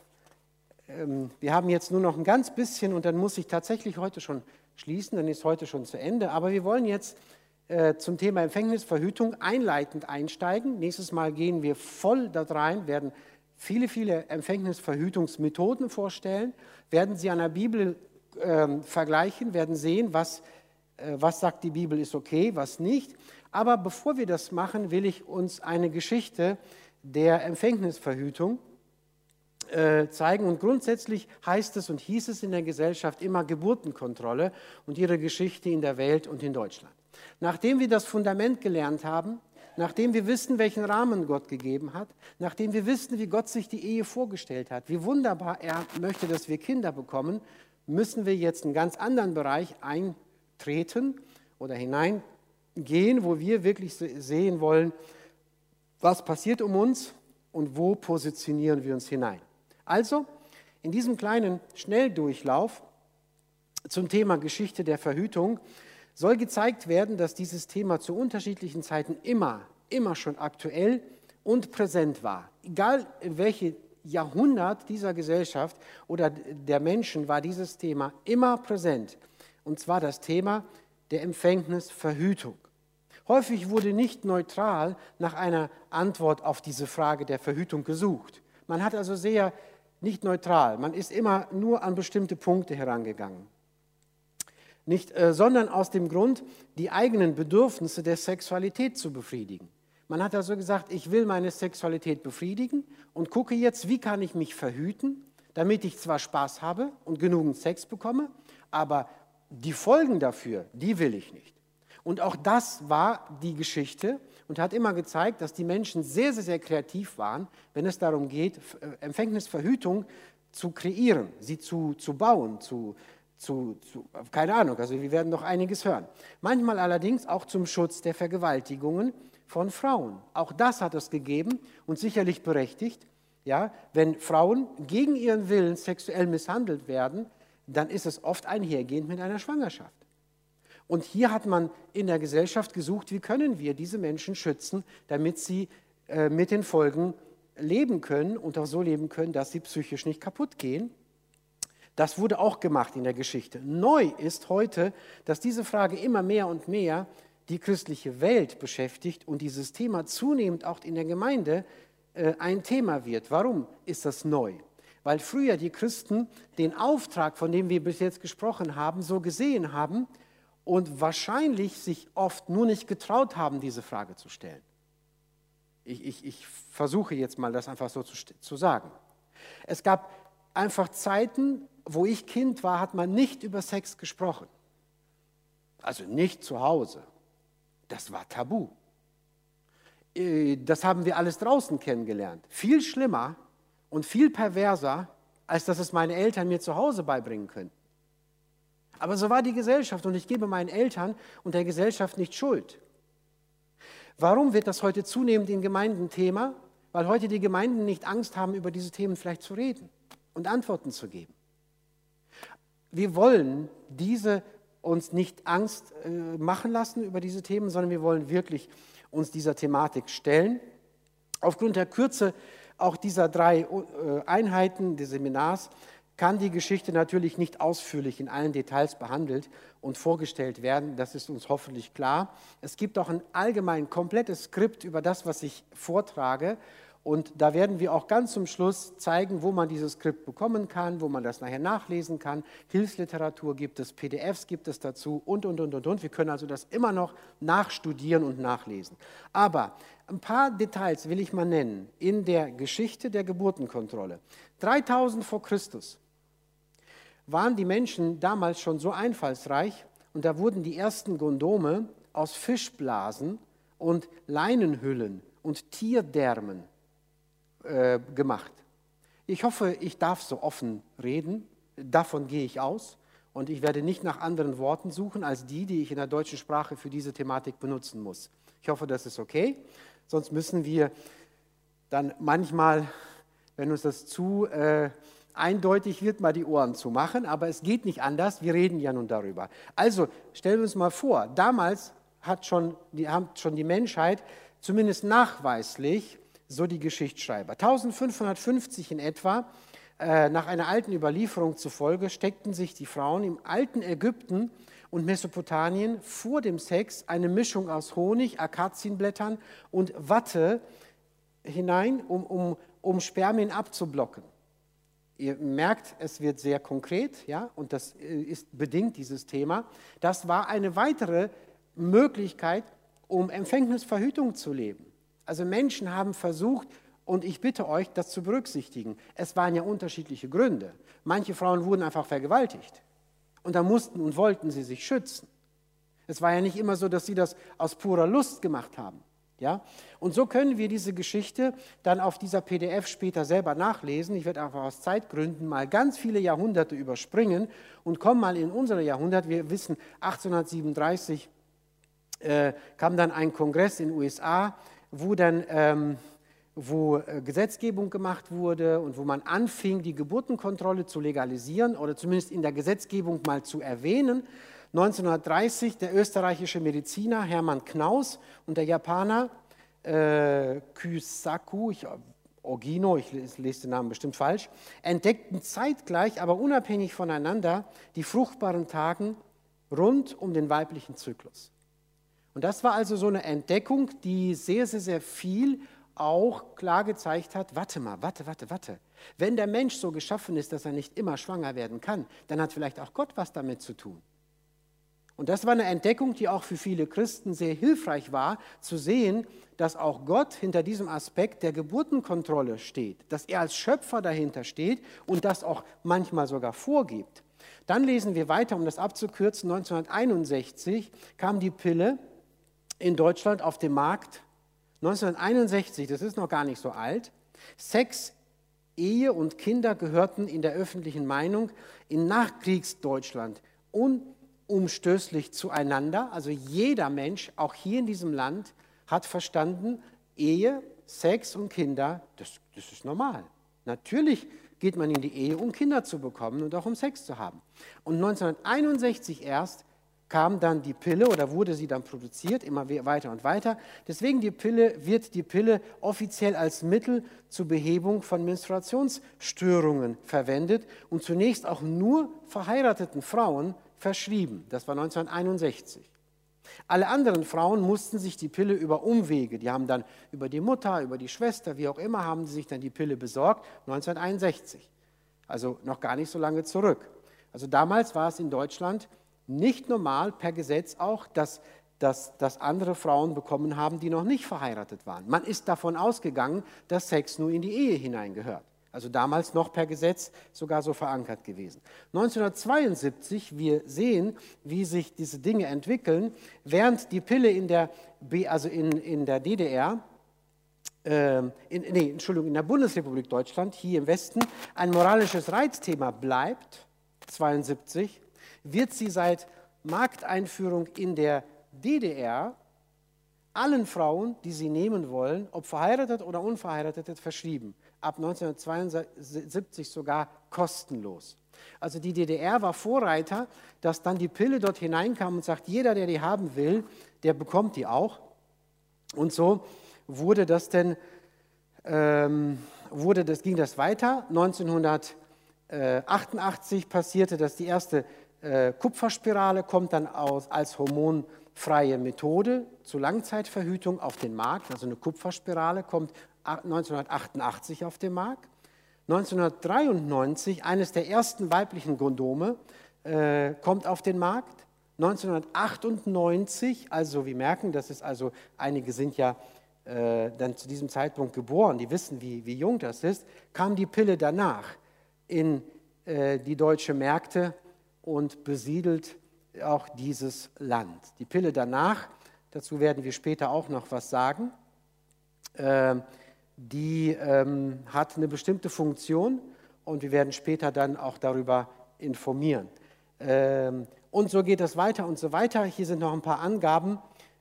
haben jetzt nur noch ein ganz bisschen und dann muss ich tatsächlich heute schon schließen, dann ist heute schon zu Ende, aber wir wollen jetzt zum Thema Empfängnisverhütung einleitend einsteigen. Nächstes Mal gehen wir voll da rein, werden viele Empfängnisverhütungsmethoden vorstellen, werden sie an der Bibel vergleichen, werden sehen, was sagt die Bibel ist okay, was nicht. Aber bevor wir das machen, will ich uns eine Geschichte der Empfängnisverhütung zeigen. Und grundsätzlich heißt es und hieß es in der Gesellschaft immer Geburtenkontrolle und ihre Geschichte in der Welt und in Deutschland. Nachdem wir das Fundament gelernt haben, nachdem wir wissen, welchen Rahmen Gott gegeben hat, nachdem wir wissen, wie Gott sich die Ehe vorgestellt hat, wie wunderbar er möchte, dass wir Kinder bekommen, müssen wir jetzt einen ganz anderen Bereich eintreten oder hineingehen, wo wir wirklich sehen wollen, was passiert um uns und wo positionieren wir uns hinein. Also, in diesem kleinen Schnelldurchlauf zum Thema Geschichte der Verhütung soll gezeigt werden, dass dieses Thema zu unterschiedlichen Zeiten immer schon aktuell und präsent war. Egal in welche Jahrhundert dieser Gesellschaft oder der Menschen war dieses Thema immer präsent. Und zwar das Thema der Empfängnisverhütung. Häufig wurde nicht neutral nach einer Antwort auf diese Frage der Verhütung gesucht. Man hat also sehr nicht neutral, man ist immer nur an bestimmte Punkte herangegangen. Sondern aus dem Grund, die eigenen Bedürfnisse der Sexualität zu befriedigen. Man hat also gesagt, ich will meine Sexualität befriedigen und gucke jetzt, wie kann ich mich verhüten, damit ich zwar Spaß habe und genügend Sex bekomme, aber die Folgen dafür, die will ich nicht. Und auch das war die Geschichte und hat immer gezeigt, dass die Menschen sehr, sehr, sehr kreativ waren, wenn es darum geht, Empfängnisverhütung zu kreieren, sie zu bauen, keine Ahnung, also wir werden noch einiges hören. Manchmal allerdings auch zum Schutz der Vergewaltigungen von Frauen. Auch das hat es gegeben und sicherlich berechtigt. Ja, wenn Frauen gegen ihren Willen sexuell misshandelt werden, dann ist es oft einhergehend mit einer Schwangerschaft. Und hier hat man in der Gesellschaft gesucht, wie können wir diese Menschen schützen, damit sie mit den Folgen leben können und auch so leben können, dass sie psychisch nicht kaputt gehen. Das wurde auch gemacht in der Geschichte. Neu ist heute, dass diese Frage immer mehr und mehr die christliche Welt beschäftigt und dieses Thema zunehmend auch in der Gemeinde ein Thema wird. Warum ist das neu? Weil früher die Christen den Auftrag, von dem wir bis jetzt gesprochen haben, so gesehen haben, und wahrscheinlich sich oft nur nicht getraut haben, diese Frage zu stellen. Ich versuche jetzt mal, das einfach so zu sagen. Es gab einfach Zeiten, wo ich Kind war, hat man nicht über Sex gesprochen. Also nicht zu Hause. Das war tabu. Das haben wir alles draußen kennengelernt. Viel schlimmer und viel perverser, als dass es meine Eltern mir zu Hause beibringen könnten. Aber so war die Gesellschaft und ich gebe meinen Eltern und der Gesellschaft nicht Schuld. Warum wird das heute zunehmend in Gemeinden Thema? Weil heute die Gemeinden nicht Angst haben, über diese Themen vielleicht zu reden und Antworten zu geben. Wir wollen uns nicht Angst machen lassen über diese Themen, sondern wir wollen wirklich uns dieser Thematik stellen. Aufgrund der Kürze auch dieser 3 Einheiten des Seminars kann die Geschichte natürlich nicht ausführlich in allen Details behandelt und vorgestellt werden. Das ist uns hoffentlich klar. Es gibt auch ein allgemein komplettes Skript über das, was ich vortrage. Und da werden wir auch ganz zum Schluss zeigen, wo man dieses Skript bekommen kann, wo man das nachher nachlesen kann. Hilfsliteratur gibt es, PDFs gibt es dazu und. Wir können also das immer noch nachstudieren und nachlesen. Aber ein paar Details will ich mal nennen in der Geschichte der Geburtenkontrolle. 3000 vor Christus waren die Menschen damals schon so einfallsreich und da wurden die ersten Kondome aus Fischblasen und Leinenhüllen und Tierdärmen gemacht. Ich hoffe, ich darf so offen reden, davon gehe ich aus und ich werde nicht nach anderen Worten suchen als die ich in der deutschen Sprache für diese Thematik benutzen muss. Ich hoffe, das ist okay, sonst müssen wir dann manchmal, wenn uns das zu eindeutig wird, mal die Ohren zu machen, aber es geht nicht anders, wir reden ja nun darüber. Also stellen wir uns mal vor, damals haben schon die Menschheit zumindest nachweislich, so die Geschichtsschreiber, 1550 in etwa, nach einer alten Überlieferung zufolge, steckten sich die Frauen im alten Ägypten und Mesopotamien vor dem Sex eine Mischung aus Honig, Akazienblättern und Watte hinein, um Spermien abzublocken. Ihr merkt, es wird sehr konkret, ja, und das ist bedingt dieses Thema. Das war eine weitere Möglichkeit, um Empfängnisverhütung zu leben. Also Menschen haben versucht, und ich bitte euch, das zu berücksichtigen. Es waren ja unterschiedliche Gründe. Manche Frauen wurden einfach vergewaltigt und da mussten und wollten sie sich schützen. Es war ja nicht immer so, dass sie das aus purer Lust gemacht haben. Ja? Und so können wir diese Geschichte dann auf dieser PDF später selber nachlesen. Ich werde einfach aus Zeitgründen mal ganz viele Jahrhunderte überspringen und komme mal in unser Jahrhundert. Wir wissen, 1837 kam dann ein Kongress in den USA, wo Gesetzgebung gemacht wurde und wo man anfing, die Geburtenkontrolle zu legalisieren oder zumindest in der Gesetzgebung mal zu erwähnen. 1930 der österreichische Mediziner Hermann Knaus und der Japaner Kysaku, Ogino, ich lese den Namen bestimmt falsch, entdeckten zeitgleich, aber unabhängig voneinander, die fruchtbaren Tage rund um den weiblichen Zyklus. Und das war also so eine Entdeckung, die sehr, sehr, sehr viel auch klar gezeigt hat, warte mal, warte. Wenn der Mensch so geschaffen ist, dass er nicht immer schwanger werden kann, dann hat vielleicht auch Gott was damit zu tun. Und das war eine Entdeckung, die auch für viele Christen sehr hilfreich war, zu sehen, dass auch Gott hinter diesem Aspekt der Geburtenkontrolle steht, dass er als Schöpfer dahinter steht und das auch manchmal sogar vorgibt. Dann lesen wir weiter, um das abzukürzen, 1961 kam die Pille in Deutschland auf den Markt. 1961, das ist noch gar nicht so alt. Sex, Ehe und Kinder gehörten in der öffentlichen Meinung in Nachkriegsdeutschland unumstößlich zueinander. Also jeder Mensch, auch hier in diesem Land, hat verstanden, Ehe, Sex und Kinder, das ist normal. Natürlich geht man in die Ehe, um Kinder zu bekommen und auch um Sex zu haben. Und 1961 erst kam dann die Pille oder wurde sie dann produziert, immer weiter und weiter. Deswegen wird die Pille offiziell als Mittel zur Behebung von Menstruationsstörungen verwendet und zunächst auch nur verheirateten Frauen verschrieben. Das war 1961. Alle anderen Frauen mussten sich die Pille über Umwege, die haben dann über die Mutter, über die Schwester, wie auch immer, haben sie sich dann die Pille besorgt, 1961. Also noch gar nicht so lange zurück. Also damals war es in Deutschland nicht normal, per Gesetz auch, dass andere Frauen bekommen haben, die noch nicht verheiratet waren. Man ist davon ausgegangen, dass Sex nur in die Ehe hineingehört. Also damals noch per Gesetz sogar so verankert gewesen. 1972, wir sehen, wie sich diese Dinge entwickeln, während die Pille in der DDR, in der Bundesrepublik Deutschland, hier im Westen, ein moralisches Reizthema bleibt, 1972, wird sie seit Markteinführung in der DDR allen Frauen, die sie nehmen wollen, ob verheiratet oder unverheiratet, verschrieben. Ab 1972 sogar kostenlos. Also die DDR war Vorreiter, dass dann die Pille dort hineinkam und sagt, jeder, der die haben will, der bekommt die auch. Und so ging das weiter. 1988 passierte, dass die erste Kupferspirale kommt dann als hormonfreie Methode zur Langzeitverhütung auf den Markt. Also eine Kupferspirale kommt 1988 auf den Markt. 1993, eines der ersten weiblichen Kondome, kommt auf den Markt. 1998, also wir merken, das ist also, einige sind ja dann zu diesem Zeitpunkt geboren, die wissen, wie jung das ist, kam die Pille danach in die deutschen Märkte und besiedelt auch dieses Land. Die Pille danach, dazu werden wir später auch noch was sagen, die hat eine bestimmte Funktion und wir werden später dann auch darüber informieren. Und so geht es weiter und so weiter. Hier sind noch ein paar Angaben.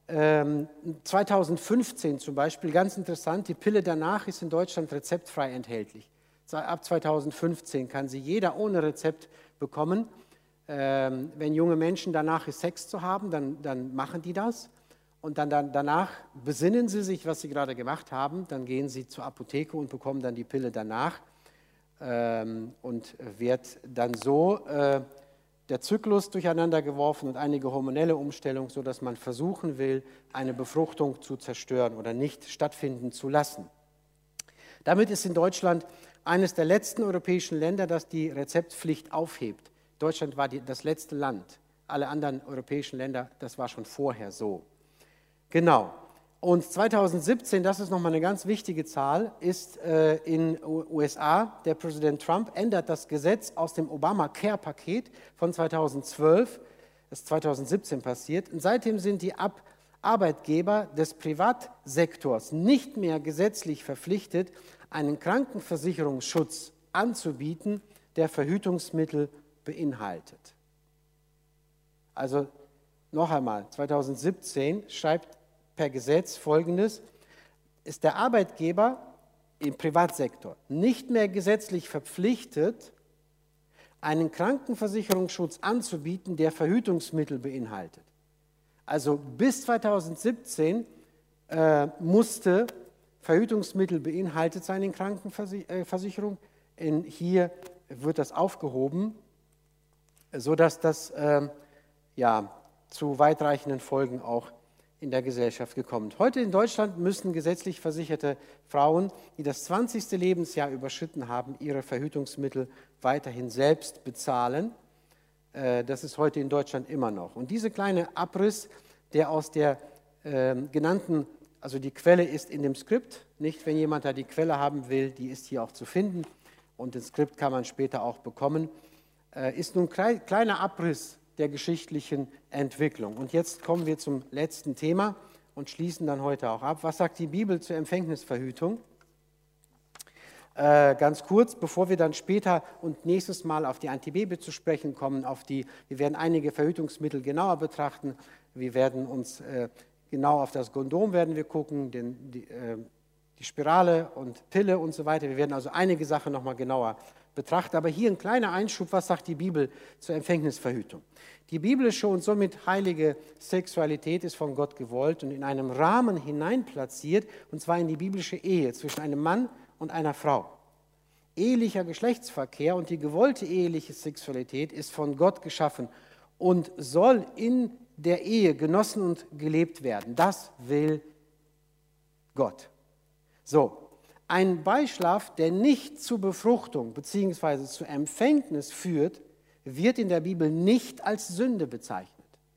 2015 zum Beispiel, ganz interessant, die Pille danach ist in Deutschland rezeptfrei enthaltlich. Ab 2015 kann sie jeder ohne Rezept bekommen. Wenn junge Menschen danach ist, Sex zu haben, dann machen die das. Und danach besinnen sie sich, was sie gerade gemacht haben. Dann gehen sie zur Apotheke und bekommen dann die Pille danach. Und wird dann so der Zyklus durcheinander geworfen und einige hormonelle Umstellungen, sodass man versuchen will, eine Befruchtung zu zerstören oder nicht stattfinden zu lassen. Damit ist in Deutschland eines der letzten europäischen Länder, das die Rezeptpflicht aufhebt. Deutschland war das letzte Land. Alle anderen europäischen Länder, das war schon vorher so. Genau. Und 2017, das ist nochmal eine ganz wichtige Zahl, ist in USA, der Präsident Trump ändert das Gesetz aus dem Obamacare-Paket von 2012, das ist 2017 passiert. Und seitdem sind die Arbeitgeber des Privatsektors nicht mehr gesetzlich verpflichtet, einen Krankenversicherungsschutz anzubieten, der Verhütungsmittel beinhaltet. Also noch einmal, 2017 schreibt per Gesetz Folgendes: Ist der Arbeitgeber im Privatsektor nicht mehr gesetzlich verpflichtet, einen Krankenversicherungsschutz anzubieten, der Verhütungsmittel beinhaltet. Also bis 2017 musste Verhütungsmittel beinhaltet sein in Krankenversicherung. Hier wird das aufgehoben, sodass das zu weitreichenden Folgen auch in der Gesellschaft gekommen. Heute in Deutschland müssen gesetzlich versicherte Frauen, die das 20. Lebensjahr überschritten haben, ihre Verhütungsmittel weiterhin selbst bezahlen. Das ist heute in Deutschland immer noch. Und dieser kleine Abriss, der aus der genannten, also die Quelle ist in dem Skript, nicht, wenn jemand da die Quelle haben will, die ist hier auch zu finden und das Skript kann man später auch bekommen, ist nun ein kleiner Abriss der geschichtlichen Entwicklung. Und jetzt kommen wir zum letzten Thema und schließen dann heute auch ab. Was sagt die Bibel zur Empfängnisverhütung? Ganz kurz, bevor wir dann später und nächstes Mal auf die Antibaby zu sprechen kommen, wir werden einige Verhütungsmittel genauer betrachten, wir werden uns genau auf das Kondom werden wir gucken, die Spirale und Pille und so weiter. Wir werden also einige Sachen nochmal genauer betrachten. Aber hier ein kleiner Einschub, was sagt die Bibel zur Empfängnisverhütung? Die biblische und somit heilige Sexualität ist von Gott gewollt und in einem Rahmen hineinplatziert, und zwar in die biblische Ehe zwischen einem Mann und einer Frau. Ehelicher Geschlechtsverkehr und die gewollte eheliche Sexualität ist von Gott geschaffen und soll in der Ehe genossen und gelebt werden. Das will Gott. So, ein Beischlaf, der nicht zu Befruchtung bzw. zu Empfängnis führt, wird in der Bibel nicht als Sünde bezeichnet.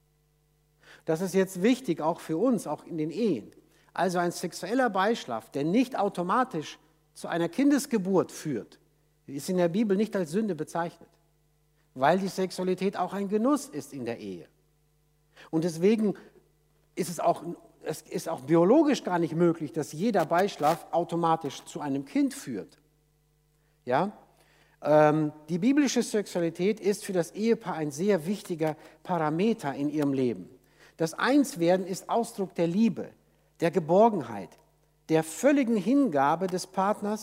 Das ist jetzt wichtig, auch für uns, auch in den Ehen. Also ein sexueller Beischlaf, der nicht automatisch zu einer Kindesgeburt führt, ist in der Bibel nicht als Sünde bezeichnet, weil die Sexualität auch ein Genuss ist in der Ehe. Und deswegen ist es ist auch biologisch gar nicht möglich, dass jeder Beischlaf automatisch zu einem Kind führt. Ja? Die biblische Sexualität ist für das Ehepaar ein sehr wichtiger Parameter in ihrem Leben. Das Einswerden ist Ausdruck der Liebe, der Geborgenheit, der völligen Hingabe der Partner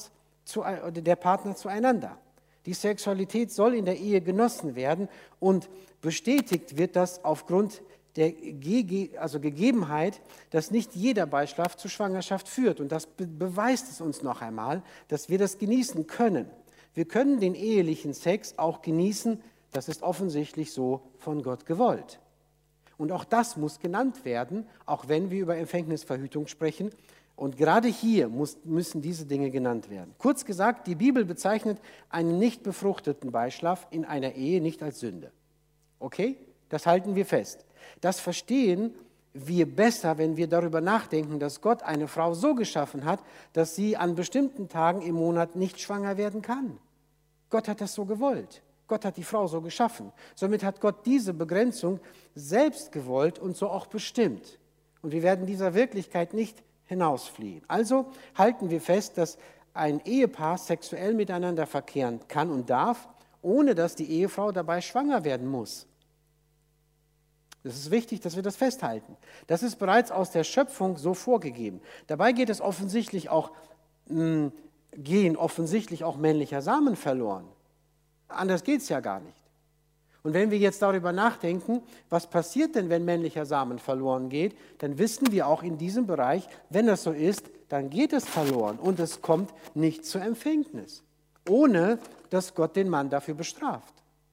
zueinander. Die Sexualität soll in der Ehe genossen werden und bestätigt wird das aufgrund der Gegebenheit, dass nicht jeder Beischlaf zur Schwangerschaft führt. Und das beweist es uns noch einmal, dass wir das genießen können. Wir können den ehelichen Sex auch genießen, das ist offensichtlich so von Gott gewollt. Und auch das muss genannt werden, auch wenn wir über Empfängnisverhütung sprechen. Und gerade hier müssen diese Dinge genannt werden. Kurz gesagt, die Bibel bezeichnet einen nicht befruchteten Beischlaf in einer Ehe nicht als Sünde. Okay? Das halten wir fest. Das verstehen wir besser, wenn wir darüber nachdenken, dass Gott eine Frau so geschaffen hat, dass sie an bestimmten Tagen im Monat nicht schwanger werden kann. Gott hat das so gewollt. Gott hat die Frau so geschaffen. Somit hat Gott diese Begrenzung selbst gewollt und so auch bestimmt. Und wir werden dieser Wirklichkeit nicht hinausfliehen. Also halten wir fest, dass ein Ehepaar sexuell miteinander verkehren kann und darf, ohne dass die Ehefrau dabei schwanger werden muss. Es ist wichtig, dass wir das festhalten. Das ist bereits aus der Schöpfung so vorgegeben. Dabei geht es offensichtlich auch, gehen offensichtlich auch männlicher Samen verloren. Anders geht es ja gar nicht. Und wenn wir jetzt darüber nachdenken, was passiert denn, wenn männlicher Samen verloren geht, dann wissen wir auch in diesem Bereich, wenn das so ist, dann geht es verloren und es kommt nicht zur Empfängnis, ohne dass Gott den Mann dafür bestraft.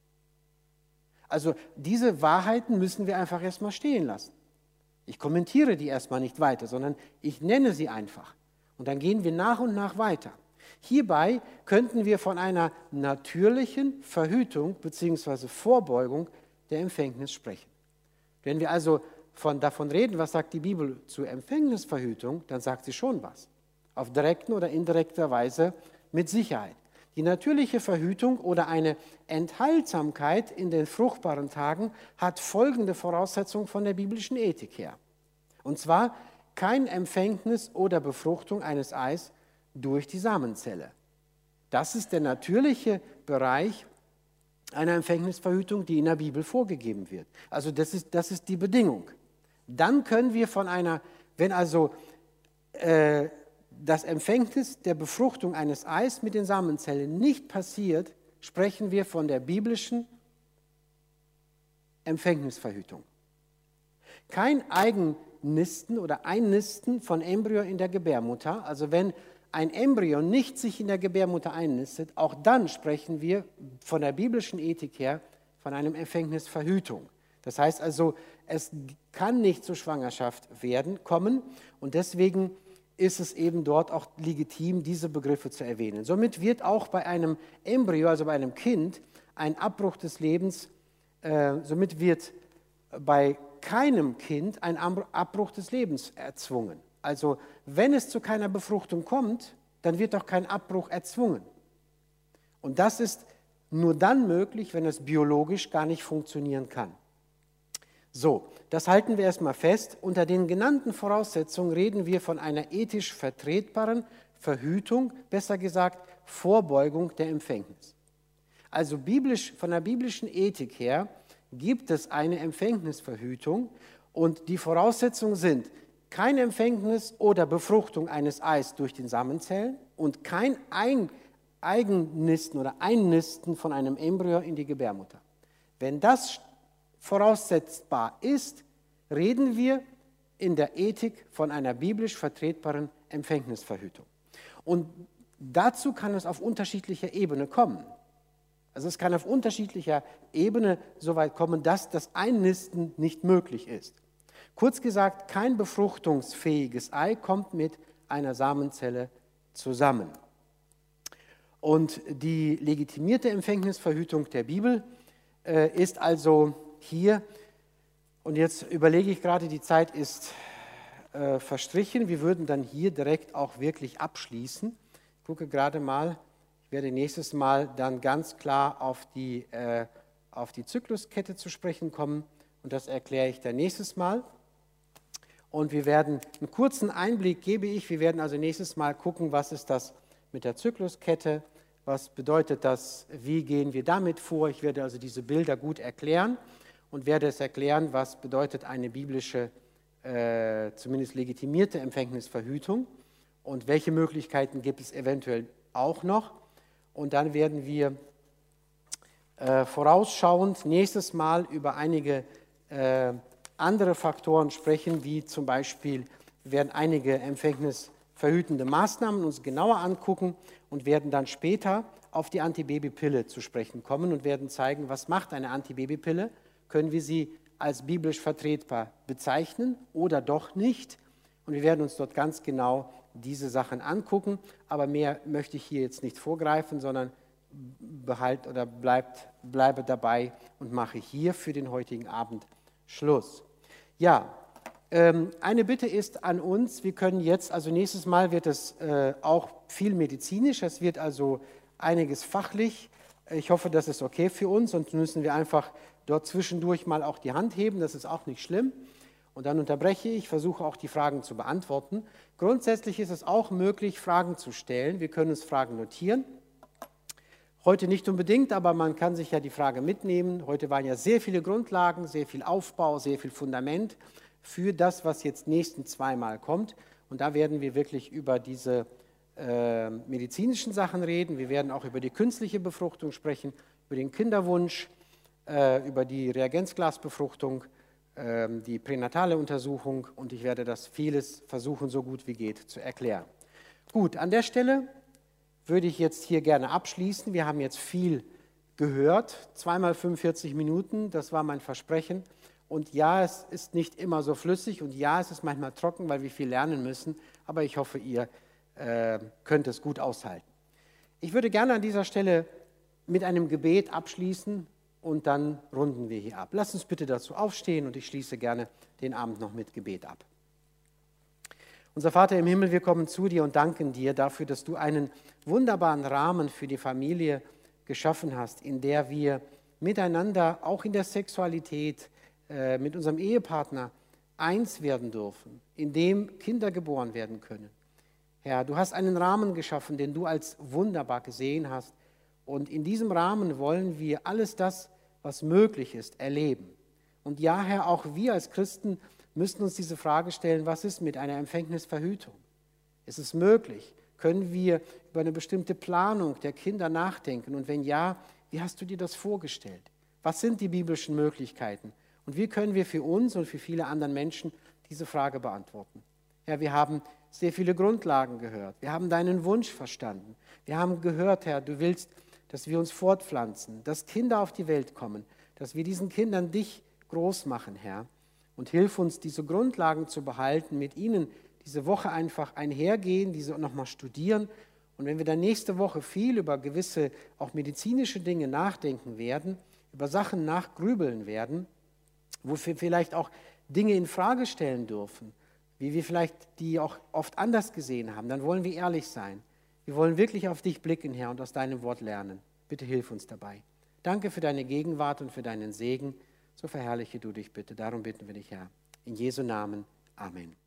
Also diese Wahrheiten müssen wir einfach erstmal stehen lassen. Ich kommentiere die erstmal nicht weiter, sondern ich nenne sie einfach. Und dann gehen wir nach und nach weiter. Hierbei könnten wir von einer natürlichen Verhütung bzw. Vorbeugung der Empfängnis sprechen. Wenn wir also davon reden, was sagt die Bibel zur Empfängnisverhütung, dann sagt sie schon was. Auf direkten oder indirekter Weise mit Sicherheit. Die natürliche Verhütung oder eine Enthaltsamkeit in den fruchtbaren Tagen hat folgende Voraussetzung von der biblischen Ethik her. Und zwar kein Empfängnis oder Befruchtung eines Eis durch die Samenzelle. Das ist der natürliche Bereich einer Empfängnisverhütung, die in der Bibel vorgegeben wird. Also das ist die Bedingung. Dann können wir wenn also das Empfängnis der Befruchtung eines Eis mit den Samenzellen nicht passiert, sprechen wir von der biblischen Empfängnisverhütung. Kein Eigennisten oder Einnisten von Embryo in der Gebärmutter, also wenn ein Embryo nicht sich in der Gebärmutter einnistet, auch dann sprechen wir von der biblischen Ethik her von einem Empfängnisverhütung. Das heißt also, es kann nicht zur Schwangerschaft kommen und deswegen ist es eben dort auch legitim, diese Begriffe zu erwähnen. Somit wird auch bei einem Embryo, also bei einem Kind, ein Abbruch des Lebens, somit wird bei keinem Kind ein Abbruch des Lebens erzwungen. Also wenn es zu keiner Befruchtung kommt, dann wird auch kein Abbruch erzwungen. Und das ist nur dann möglich, wenn es biologisch gar nicht funktionieren kann. So, das halten wir erstmal fest. Unter den genannten Voraussetzungen reden wir von einer ethisch vertretbaren Verhütung, besser gesagt Vorbeugung der Empfängnis. Also von der biblischen Ethik her gibt es eine Empfängnisverhütung und die Voraussetzungen sind kein Empfängnis oder Befruchtung eines Eis durch den Samenzellen und kein Eigennisten oder Einnisten von einem Embryo in die Gebärmutter. Wenn das voraussetzbar ist, reden wir in der Ethik von einer biblisch vertretbaren Empfängnisverhütung. Und dazu kann es auf unterschiedlicher Ebene kommen. Also es kann auf unterschiedlicher Ebene so weit kommen, dass das Einnisten nicht möglich ist. Kurz gesagt, kein befruchtungsfähiges Ei kommt mit einer Samenzelle zusammen. Und die legitimierte Empfängnisverhütung der Bibel ist also hier, und jetzt überlege ich gerade, die Zeit ist verstrichen, wir würden dann hier direkt auch wirklich abschließen. Ich gucke gerade mal, ich werde nächstes Mal dann ganz klar auf die Zykluskette zu sprechen kommen und das erkläre ich dann nächstes Mal. Und wir werden einen kurzen Einblick wir werden also nächstes Mal gucken, was ist das mit der Zykluskette, was bedeutet das, wie gehen wir damit vor. Ich werde also diese Bilder gut erklären und werde es erklären, was bedeutet eine biblische, zumindest legitimierte Empfängnisverhütung und welche Möglichkeiten gibt es eventuell auch noch. Und dann werden wir vorausschauend nächstes Mal über einige andere Faktoren sprechen, wie zum Beispiel, wir werden einige empfängnisverhütende Maßnahmen uns genauer angucken und werden dann später auf die Antibabypille zu sprechen kommen und werden zeigen, was macht eine Antibabypille, können wir sie als biblisch vertretbar bezeichnen oder doch nicht. Und wir werden uns dort ganz genau diese Sachen angucken, aber mehr möchte ich hier jetzt nicht vorgreifen, sondern bleibe dabei und mache hier für den heutigen Abend Schluss. Ja, eine Bitte ist an uns, wir können jetzt, also nächstes Mal wird es auch viel medizinisch, es wird also einiges fachlich. Ich hoffe, das ist okay für uns, sonst müssen wir einfach dort zwischendurch mal auch die Hand heben, das ist auch nicht schlimm. Und dann unterbreche ich, versuche auch die Fragen zu beantworten. Grundsätzlich ist es auch möglich, Fragen zu stellen. Wir können uns Fragen notieren. Heute nicht unbedingt, aber man kann sich ja die Frage mitnehmen. Heute waren ja sehr viele Grundlagen, sehr viel Aufbau, sehr viel Fundament für das, was jetzt nächsten zweimal kommt. Und da werden wir wirklich über diese medizinischen Sachen reden. Wir werden auch über die künstliche Befruchtung sprechen, über den Kinderwunsch, über die Reagenzglasbefruchtung, die pränatale Untersuchung und ich werde das vieles versuchen, so gut wie geht, zu erklären. Gut, an der Stelle würde ich jetzt hier gerne abschließen. Wir haben jetzt viel gehört, zweimal 45 Minuten, das war mein Versprechen. Und ja, es ist nicht immer so flüssig und ja, es ist manchmal trocken, weil wir viel lernen müssen, aber ich hoffe, ihr könnt es gut aushalten. Ich würde gerne an dieser Stelle mit einem Gebet abschließen und dann runden wir hier ab. Lasst uns bitte dazu aufstehen und ich schließe gerne den Abend noch mit Gebet ab. Unser Vater im Himmel, wir kommen zu dir und danken dir dafür, dass du einen wunderbaren Rahmen für die Familie geschaffen hast, in der wir miteinander, auch in der Sexualität, mit unserem Ehepartner eins werden dürfen, in dem Kinder geboren werden können. Herr, du hast einen Rahmen geschaffen, den du als wunderbar gesehen hast. Und in diesem Rahmen wollen wir alles das, was möglich ist, erleben. Und ja, Herr, auch wir als Christen müssen uns diese Frage stellen, was ist mit einer Empfängnisverhütung? Ist es möglich? Können wir über eine bestimmte Planung der Kinder nachdenken? Und wenn ja, wie hast du dir das vorgestellt? Was sind die biblischen Möglichkeiten? Und wie können wir für uns und für viele andere Menschen diese Frage beantworten? Herr, wir haben sehr viele Grundlagen gehört. Wir haben deinen Wunsch verstanden. Wir haben gehört, Herr, du willst, dass wir uns fortpflanzen, dass Kinder auf die Welt kommen, dass wir diesen Kindern dich groß machen, Herr. Und hilf uns, diese Grundlagen zu behalten, mit ihnen diese Woche einfach einhergehen, diese nochmal studieren. Und wenn wir dann nächste Woche viel über gewisse, auch medizinische Dinge nachdenken werden, über Sachen nachgrübeln werden, wo wir vielleicht auch Dinge in Frage stellen dürfen, wie wir vielleicht die auch oft anders gesehen haben, dann wollen wir ehrlich sein. Wir wollen wirklich auf dich blicken, Herr, und aus deinem Wort lernen. Bitte hilf uns dabei. Danke für deine Gegenwart und für deinen Segen. So verherrliche du dich bitte. Darum bitten wir dich, Herr. In Jesu Namen. Amen.